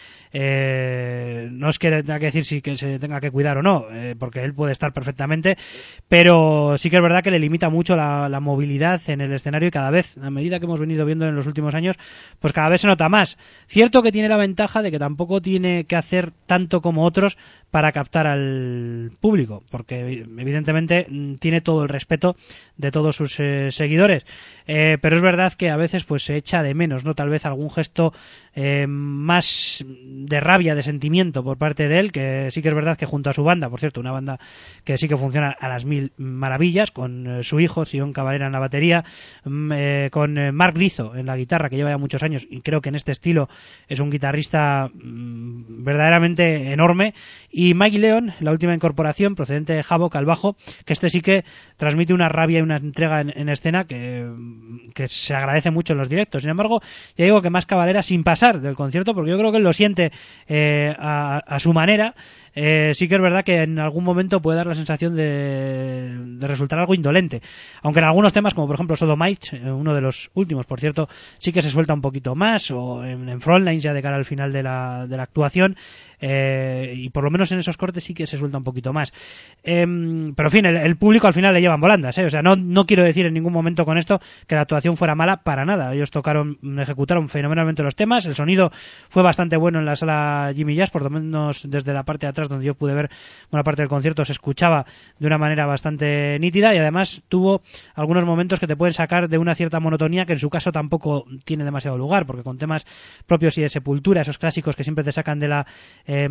Speaker 1: eh, no es que tenga que decir si que se tenga que cuidar o no, eh, porque él puede estar perfectamente, pero sí que es verdad que le limita mucho la, la movilidad en el escenario, y cada vez, a medida que hemos venido viendo en los últimos años, pues cada vez se nota más. Cierto que tiene la ventaja de que tampoco tiene que hacer tanto como otros para captar al público, porque evidentemente tiene todo el respeto de todos sus eh, seguidores, eh, pero es verdad que a veces pues se echa de menos, ¿no? Tal vez algún gesto eh, más de rabia, de sentimiento por parte de él, que sí que es verdad que junto a su banda, por cierto, una banda que sí que funciona a las mil maravillas, con eh, su hijo, Sion Cavalera, en la batería, eh, con eh, Mark Lizo en la guitarra, que lleva ya muchos años, y creo que en este estilo es un guitarrista mmm, verdaderamente enorme, y Mike Leon, la última incorporación procedente de Havoc, al bajo, que este sí que transmite una rabia y una entrega en, en escena que, que se agradece mucho en los directos. Sin embargo, ya digo que Mas Cavalera, sin pasar del concierto, porque yo creo que él lo siente eh, a, a su manera, eh, sí que es verdad que en algún momento puede dar la sensación de, de resultar algo indolente, aunque en algunos temas, como por ejemplo Sodomite, eh, uno de los últimos, por cierto, sí que se suelta un poquito más, o en, en Frontlines ya de cara al final de la, de la actuación, eh, y por lo menos en esos cortes sí que se suelta un poquito más, eh, pero en fin, el, el público al final le llevan volandas, eh, o sea, no, no quiero decir en ningún momento con esto que la actuación fuera mala, para nada. Ellos tocaron, ejecutaron fenomenalmente los temas, el sonido fue bastante bueno en la sala Jimmy Jazz, por lo menos desde la parte de atrás donde yo pude ver buena parte del concierto se escuchaba de una manera bastante nítida, y además tuvo algunos momentos que te pueden sacar de una cierta monotonía, que en su caso tampoco tiene demasiado lugar, porque con temas propios y de Sepultura, esos clásicos que siempre te sacan de la eh,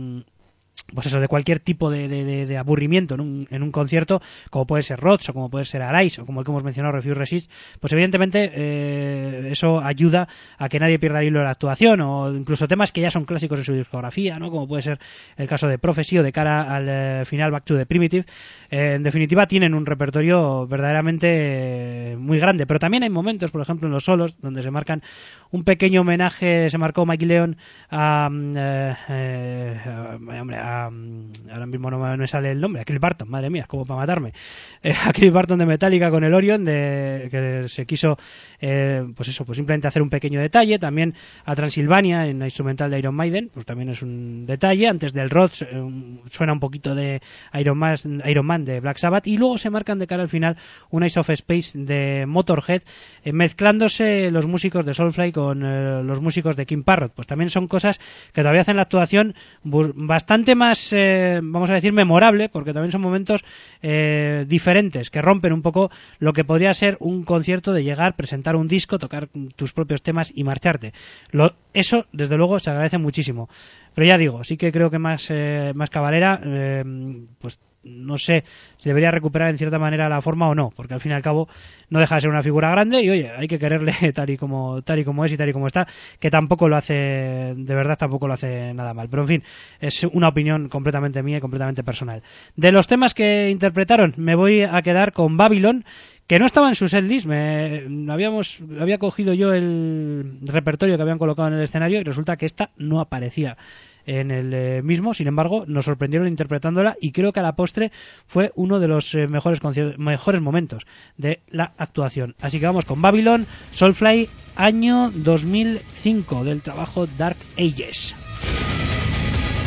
Speaker 1: pues eso, de cualquier tipo de, de, de aburrimiento en un, en un concierto, como puede ser Rods o como puede ser Arise o como el que hemos mencionado, Refuse Resist, pues evidentemente eh, eso ayuda a que nadie pierda el hilo de la actuación, o incluso temas que ya son clásicos de su discografía, ¿no? Como puede ser el caso de Prophecy o de cara al eh, final Back to the Primitive. Eh, en definitiva tienen un repertorio verdaderamente eh, muy grande, pero también hay momentos, por ejemplo en los solos, donde se marcan un pequeño homenaje, se marcó Mike Leon a, eh, eh, a, hombre, a ahora mismo no me sale el nombre, a Cliff Barton, madre mía, es como para matarme, eh, a Cliff Barton de Metallica con el Orion, de, que se quiso eh, pues eso, pues simplemente hacer un pequeño detalle. También a Transilvania en la instrumental de Iron Maiden, pues también es un detalle. Antes del Rods eh, suena un poquito de Iron Man, Iron Man de Black Sabbath, y luego se marcan de cara al final un Ace of Space de Motorhead, eh, mezclándose los músicos de Soulfly con eh, los músicos de King Parrot. Pues también son cosas que todavía hacen la actuación bastante más más, eh, vamos a decir, memorable, porque también son momentos eh, diferentes, que rompen un poco lo que podría ser un concierto de llegar, presentar un disco, tocar tus propios temas y marcharte. Lo, eso, desde luego, se agradece muchísimo. Pero ya digo, sí que creo que más, eh, más Cavalera, eh, pues no sé si debería recuperar en cierta manera la forma o no, porque al fin y al cabo no deja de ser una figura grande y oye, hay que quererle tal y como tal y como es y tal y como está, que tampoco lo hace, de verdad tampoco lo hace nada mal, pero en fin, es una opinión completamente mía y completamente personal. De los temas que interpretaron me voy a quedar con Babylon, que no estaba en su setlist. Me habíamos había cogido yo el repertorio que habían colocado en el escenario y resulta que esta no aparecía en el eh, mismo. Sin embargo, nos sorprendieron interpretándola y creo que a la postre fue uno de los eh, mejores mejores momentos de la actuación. Así que vamos con Babylon, Soulfly, año dos mil cinco, del trabajo Dark Ages.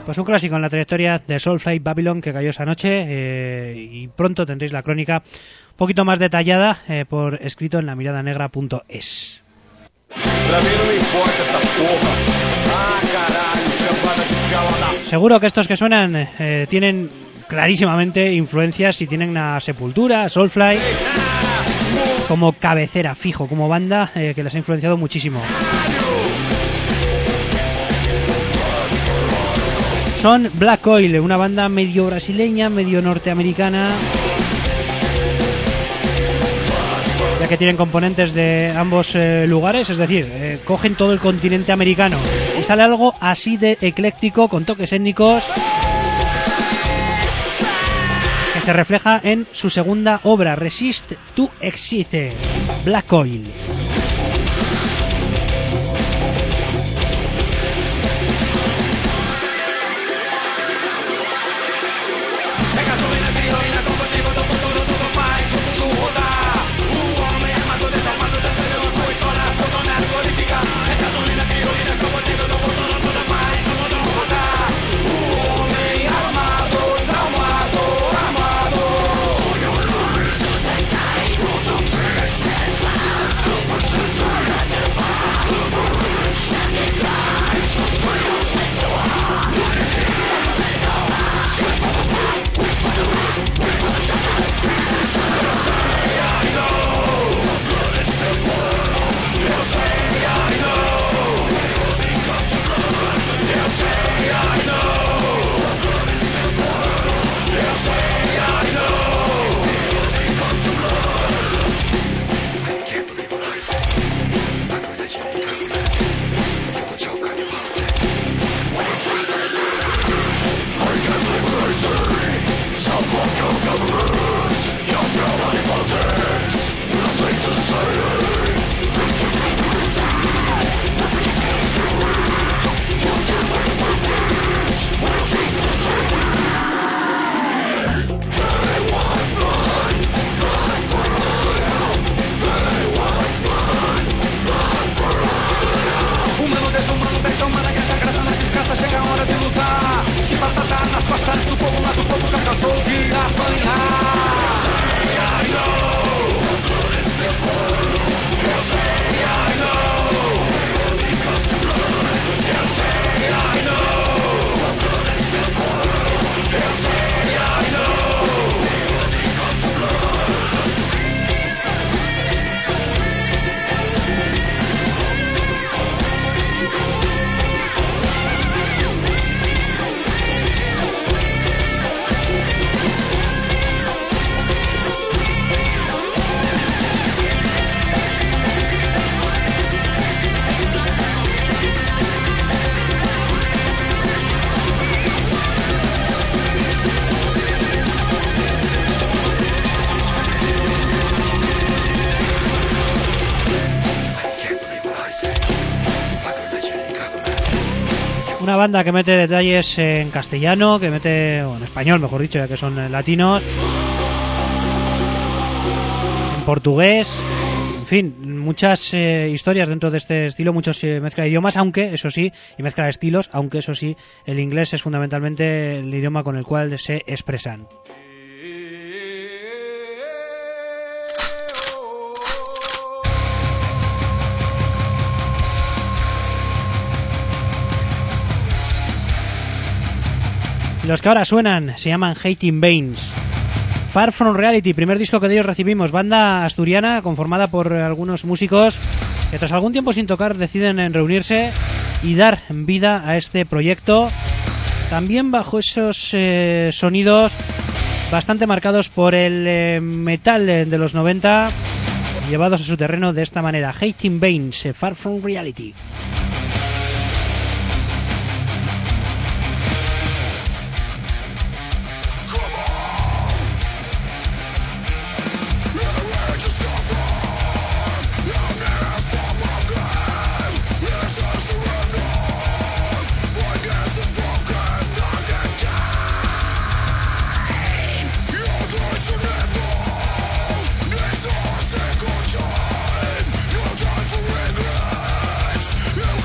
Speaker 1: Pues un clásico en la trayectoria de Soulfly Babylon, que cayó esa noche, eh, y pronto tendréis la crónica un poquito más detallada eh, por escrito en la mirada negra punto es. Seguro que estos que suenan eh, tienen clarísimamente influencias y tienen a Sepultura, a Soulfly como cabecera, fijo, como banda eh, que les ha influenciado muchísimo. Son Black Oil, una banda medio brasileña, medio norteamericana, ya que tienen componentes de ambos eh, lugares, es decir, eh, cogen todo el continente americano y sale algo así de ecléctico, con toques étnicos, que se refleja en su segunda obra, Resist to Exist, Black Oil. Una banda que mete detalles en castellano, que mete, o en español mejor dicho, ya que son latinos, en portugués, en fin, muchas eh, historias dentro de este estilo, muchos eh, mezcla de idiomas, aunque eso sí, y mezcla de estilos, aunque eso sí, el inglés es fundamentalmente el idioma con el cual se expresan. Los que ahora suenan se llaman Hating Veins. Far From Reality, primer disco que de ellos recibimos, banda asturiana conformada por algunos músicos que tras algún tiempo sin tocar deciden reunirse y dar vida a este proyecto, también bajo esos eh, sonidos bastante marcados por el eh, metal de los noventa, llevados a su terreno de esta manera. Hating Veins, Far From Reality.
Speaker 2: Second time, no time for regrets.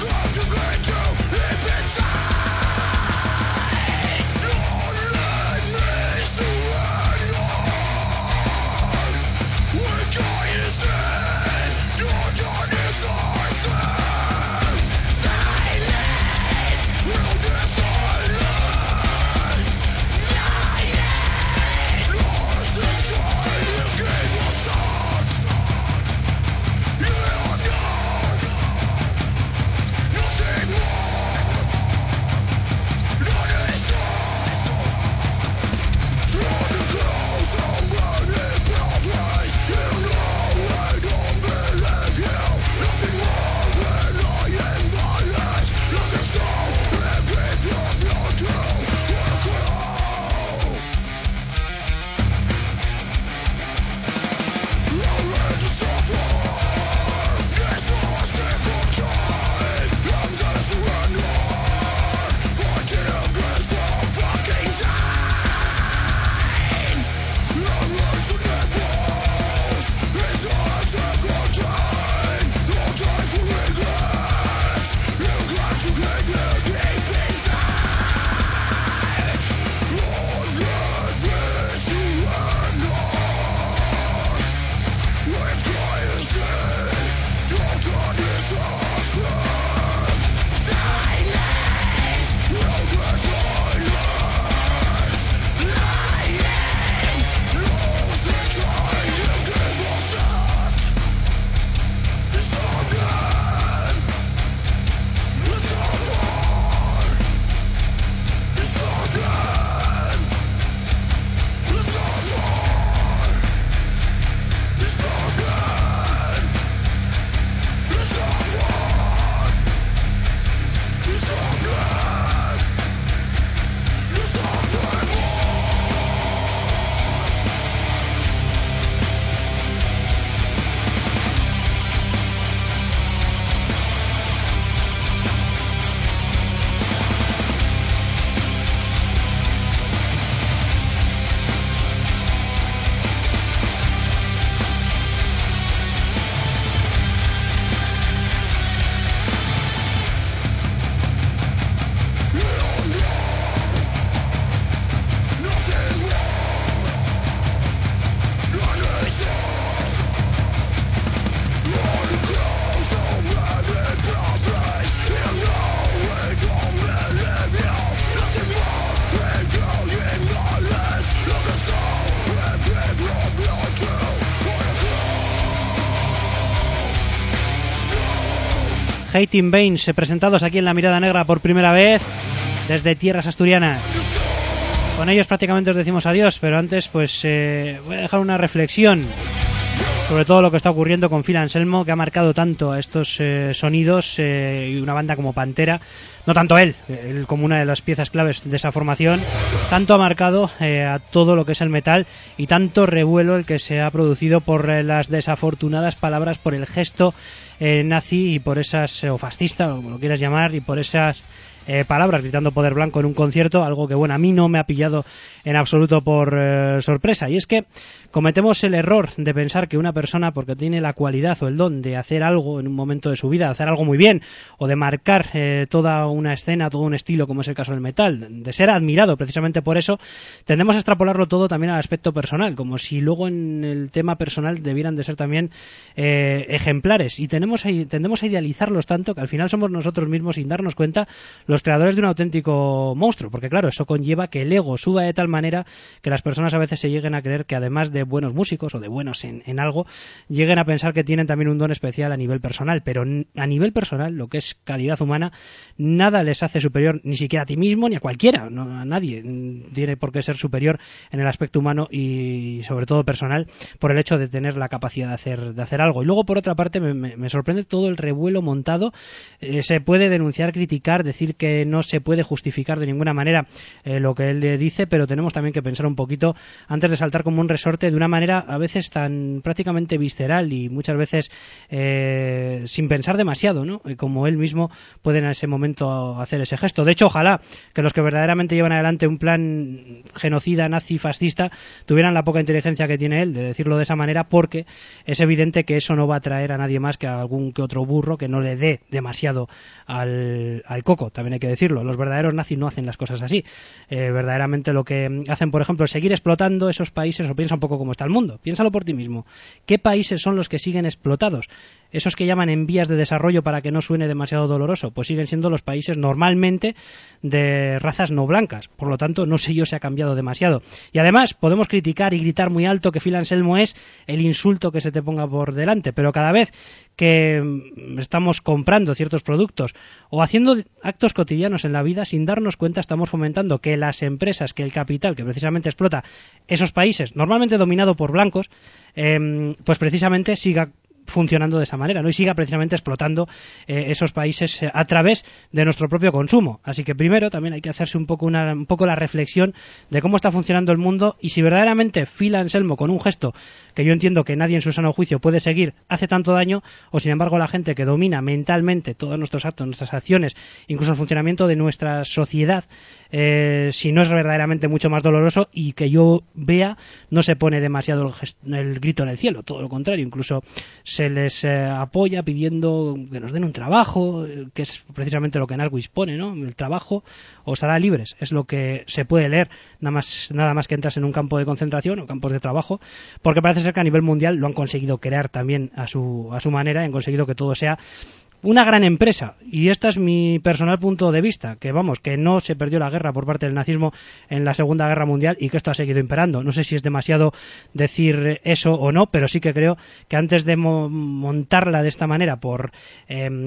Speaker 1: Hating Veins, presentados aquí en La Mirada Negra por primera vez desde tierras asturianas. Con ellos prácticamente os decimos adiós, pero antes pues eh, voy a dejar una reflexión sobre todo lo que está ocurriendo con Phil Anselmo, que ha marcado tanto a estos eh, sonidos eh, y una banda como Pantera, no tanto él, él como una de las piezas claves de esa formación, tanto ha marcado eh, a todo lo que es el metal y tanto revuelo el que se ha producido por eh, las desafortunadas palabras, por el gesto eh, nazi y por esas, eh, o fascista, o como lo quieras llamar, y por esas Eh, palabras gritando poder blanco en un concierto, algo que bueno, a mí no me ha pillado en absoluto por eh, sorpresa, y es que cometemos el error de pensar que una persona, porque tiene la cualidad o el don de hacer algo en un momento de su vida, hacer algo muy bien, o de marcar eh, toda una escena, todo un estilo, como es el caso del metal, de ser admirado precisamente por eso, tendemos a extrapolarlo todo también al aspecto personal, como si luego en el tema personal debieran de ser también eh, ejemplares, y tenemos a, tendemos a idealizarlos tanto que al final somos nosotros mismos, sin darnos cuenta, los creadores de un auténtico monstruo, porque claro, eso conlleva que el ego suba de tal manera que las personas a veces se lleguen a creer que además de buenos músicos o de buenos en, en algo, lleguen a pensar que tienen también un don especial a nivel personal, pero a nivel personal, lo que es calidad humana, nada les hace superior ni siquiera a ti mismo ni a cualquiera, no, a nadie tiene por qué ser superior en el aspecto humano y sobre todo personal por el hecho de tener la capacidad de hacer, de hacer algo. Y luego por otra parte me, me, me sorprende todo el revuelo montado, eh, se puede denunciar, criticar, decir que no se puede justificar de ninguna manera eh, lo que él dice, pero tenemos también que pensar un poquito antes de saltar como un resorte de una manera a veces tan prácticamente visceral y muchas veces eh, sin pensar demasiado, ¿no? Como él mismo puede en ese momento hacer ese gesto. De hecho, ojalá que los que verdaderamente llevan adelante un plan genocida, nazi, fascista, tuvieran la poca inteligencia que tiene él de decirlo de esa manera, porque es evidente que eso no va a atraer a nadie más que a algún que otro burro que no le dé demasiado al, al coco, también hay que decirlo. Los verdaderos nazis no hacen las cosas así. Eh, verdaderamente lo que hacen, por ejemplo, es seguir explotando esos países, o piensa un poco cómo está el mundo. Piénsalo por ti mismo. ¿Qué países son los que siguen explotados? Esos que llaman en vías de desarrollo para que no suene demasiado doloroso, pues siguen siendo los países normalmente de razas no blancas. Por lo tanto, no sé yo si ha cambiado demasiado. Y además, podemos criticar y gritar muy alto que Phil Anselmo es el insulto que se te ponga por delante, pero cada vez que estamos comprando ciertos productos o haciendo actos cotidianos en la vida, sin darnos cuenta estamos fomentando que las empresas, que el capital que precisamente explota esos países, normalmente dominado por blancos, eh, pues precisamente siga funcionando de esa manera, ¿no? Y siga precisamente explotando eh, esos países eh, a través de nuestro propio consumo. Así que primero también hay que hacerse un poco una un poco la reflexión de cómo está funcionando el mundo y si verdaderamente Phil Anselmo, con un gesto que yo entiendo que nadie en su sano juicio puede seguir, hace tanto daño, o sin embargo la gente que domina mentalmente todos nuestros actos, nuestras acciones, incluso el funcionamiento de nuestra sociedad, eh, si no es verdaderamente mucho más doloroso, y que yo vea, no se pone demasiado el, gest- el grito en el cielo, todo lo contrario, incluso se les eh, apoya pidiendo que nos den un trabajo, eh, que es precisamente lo que Nashwitz pone, ¿no? El trabajo os hará libres, es lo que se puede leer nada más, nada más que entras en un campo de concentración o campos de trabajo, porque parece ser que a nivel mundial lo han conseguido crear también a su, a su manera y han conseguido que todo sea una gran empresa, y este es mi personal punto de vista, que vamos, que no se perdió la guerra por parte del nazismo en la Segunda Guerra Mundial y que esto ha seguido imperando. No sé si es demasiado decir eso o no, pero sí que creo que antes de mo- montarla de esta manera por eh,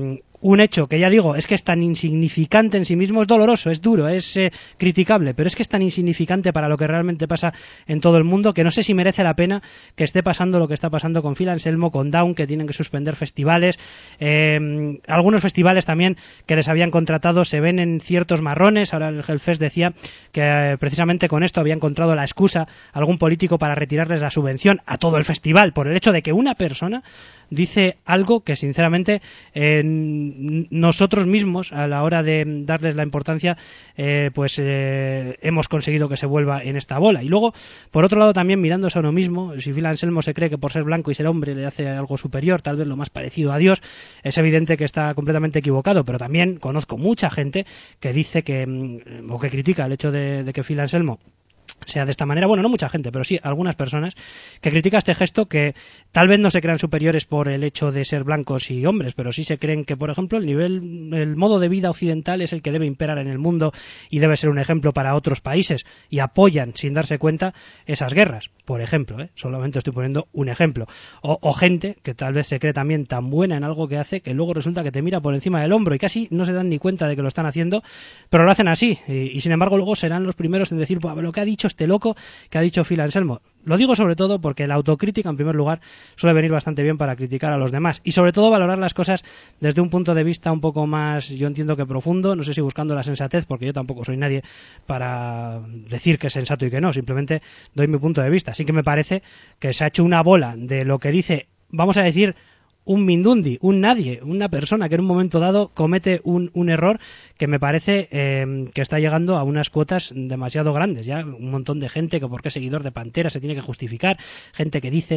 Speaker 1: un hecho que ya digo, es que es tan insignificante en sí mismo, es doloroso, es duro, es eh, criticable, pero es que es tan insignificante para lo que realmente pasa en todo el mundo que no sé si merece la pena que esté pasando lo que está pasando con Phil Anselmo, con Down, que tienen que suspender festivales, eh, algunos festivales también que les habían contratado se ven en ciertos marrones. Ahora el Hellfest decía que eh, precisamente con esto había encontrado la excusa algún político para retirarles la subvención a todo el festival por el hecho de que una persona dice algo que sinceramente eh, nosotros mismos a la hora de darles la importancia eh, pues eh, hemos conseguido que se vuelva en esta bola. Y luego por otro lado también mirándose a uno mismo, si Phil Anselmo se cree que por ser blanco y ser hombre le hace algo superior, tal vez lo más parecido a Dios, es evidente que está completamente equivocado. Pero también conozco mucha gente que dice que o que critica el hecho de, de que Phil Anselmo sea de esta manera, bueno, no mucha gente, pero sí algunas personas que critican este gesto, que tal vez no se crean superiores por el hecho de ser blancos y hombres, pero sí se creen que, por ejemplo, el nivel, el modo de vida occidental es el que debe imperar en el mundo y debe ser un ejemplo para otros países, y apoyan sin darse cuenta esas guerras, por ejemplo, ¿eh? Solamente estoy poniendo un ejemplo, o, o gente que tal vez se cree también tan buena en algo que hace que luego resulta que te mira por encima del hombro y casi no se dan ni cuenta de que lo están haciendo, pero lo hacen así, y, y sin embargo luego serán los primeros en decir, pues, lo que ha dicho este loco que ha dicho Phil Anselmo. Lo digo sobre todo porque la autocrítica, en primer lugar, suele venir bastante bien para criticar a los demás y sobre todo valorar las cosas desde un punto de vista un poco más, yo entiendo que profundo, no sé si buscando la sensatez, porque yo tampoco soy nadie para decir que es sensato y que no, simplemente doy mi punto de vista. Así que me parece que se ha hecho una bola de lo que dice, vamos a decir, un mindundi, un nadie, una persona que en un momento dado comete un, un error que me parece eh, que está llegando a unas cuotas demasiado grandes. Ya un montón de gente que porque es seguidor de Pantera se tiene que justificar, gente que dice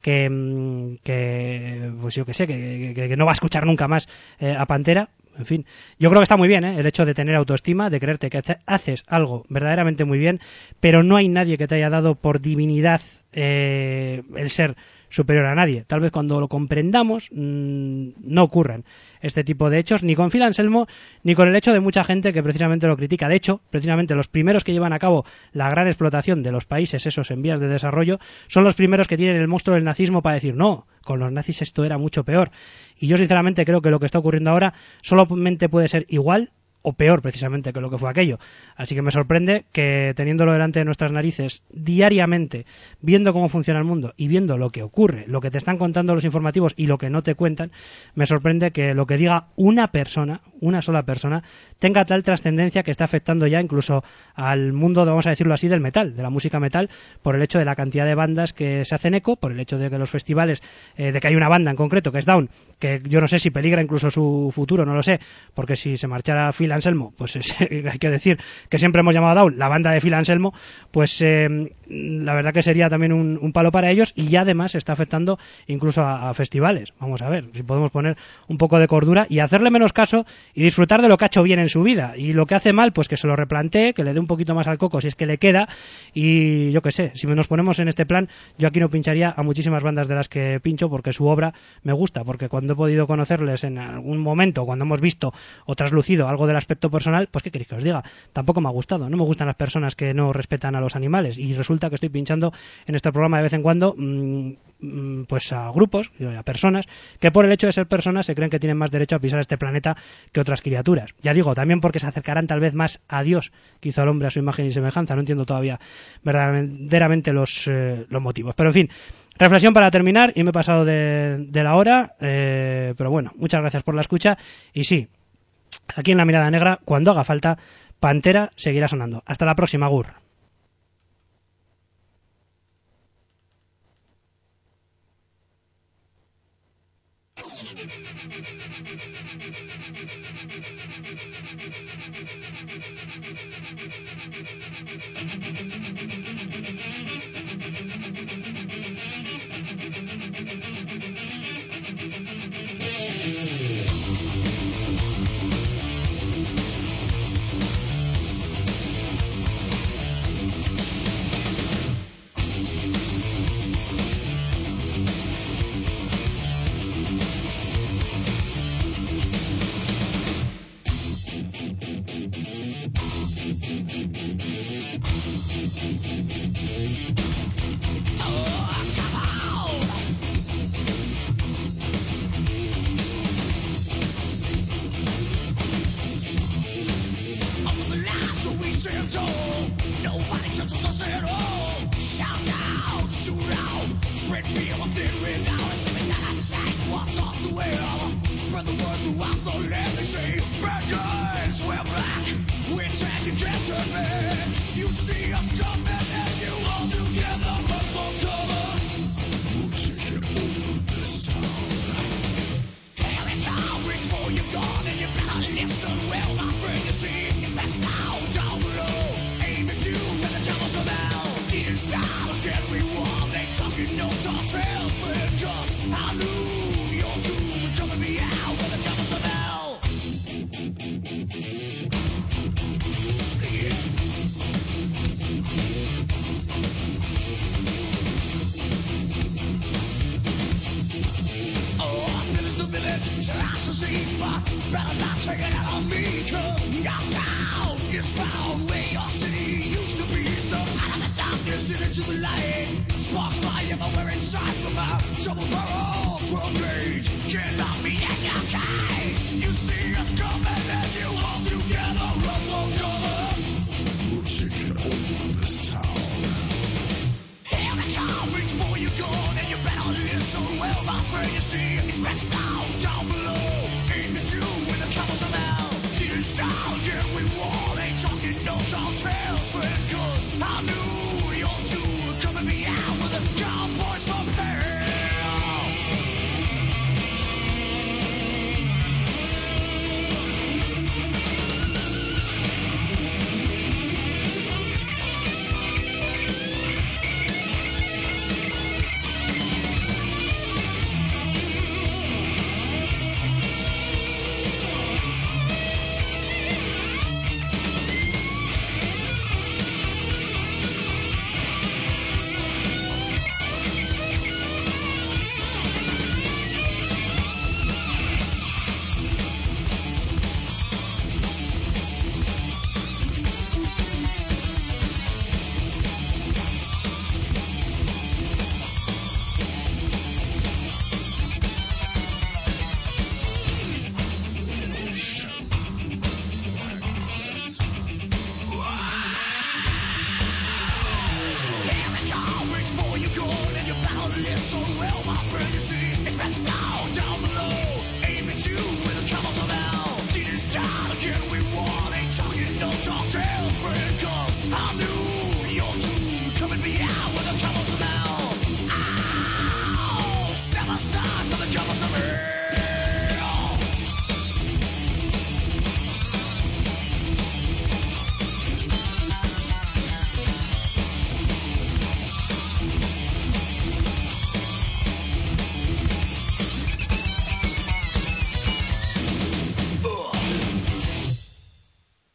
Speaker 1: que, que pues yo que sé, que, que, que no va a escuchar nunca más eh, a Pantera. En fin, yo creo que está muy bien, ¿eh? El hecho de tener autoestima, de creerte que haces algo verdaderamente muy bien, pero no hay nadie que te haya dado por divinidad eh, el ser superior a nadie. Tal vez cuando lo comprendamos mmm, no ocurran este tipo de hechos, ni con Phil Anselmo ni con el hecho de mucha gente que precisamente lo critica. De hecho, precisamente los primeros que llevan a cabo la gran explotación de los países esos en vías de desarrollo son los primeros que tienen el monstruo del nazismo para decir, no, con los nazis esto era mucho peor. Y yo sinceramente creo que lo que está ocurriendo ahora solamente puede ser igual o peor precisamente que lo que fue aquello. Así que me sorprende que teniéndolo delante de nuestras narices diariamente, viendo cómo funciona el mundo y viendo lo que ocurre, lo que te están contando los informativos y lo que no te cuentan, me sorprende que lo que diga una persona, una sola persona, tenga tal trascendencia que está afectando ya incluso al mundo, vamos a decirlo así, del metal, de la música metal, por el hecho de la cantidad de bandas que se hacen eco, por el hecho de que los festivales, eh, de que hay una banda en concreto que es Down, que yo no sé si peligra incluso su futuro, no lo sé, porque si se marchara Phil Anselmo, pues es, hay que decir que siempre hemos llamado a Down la banda de Phil Anselmo, pues eh, la verdad que sería también un, un palo para ellos, y ya además está afectando incluso a, a festivales. Vamos a ver si podemos poner un poco de cordura y hacerle menos caso y disfrutar de lo que ha hecho bien en su vida, y lo que hace mal pues que se lo replantee, que le dé un poquito más al coco si es que le queda. Y yo qué sé, si nos ponemos en este plan, yo aquí no pincharía a muchísimas bandas de las que pincho porque su obra me gusta, porque cuando he podido conocerles en algún momento, cuando hemos visto o traslucido algo del aspecto personal, pues qué queréis que os diga, tampoco me ha gustado. No me gustan las personas que no respetan a los animales, y resulta que estoy pinchando en este programa de vez en cuando mmm, pues a grupos, a personas que por el hecho de ser personas se creen que tienen más derecho a pisar este planeta que otras criaturas. Ya digo, también porque se acercarán tal vez más a Dios, que hizo al hombre a su imagen y semejanza. No entiendo todavía verdaderamente los, eh, los motivos, pero en fin, reflexión para terminar, y me he pasado de, de la hora, eh, pero bueno, muchas gracias por la escucha. Y sí, aquí en La Mirada Negra, cuando haga falta, Pantera seguirá sonando. Hasta la próxima, Gur.
Speaker 2: Better not take it out on me, 'cause your sound is found where your city used to be. So out of the darkness and into the light, sparks fly everywhere inside from a double barrel twelve gauge. Can't lock me in your cage.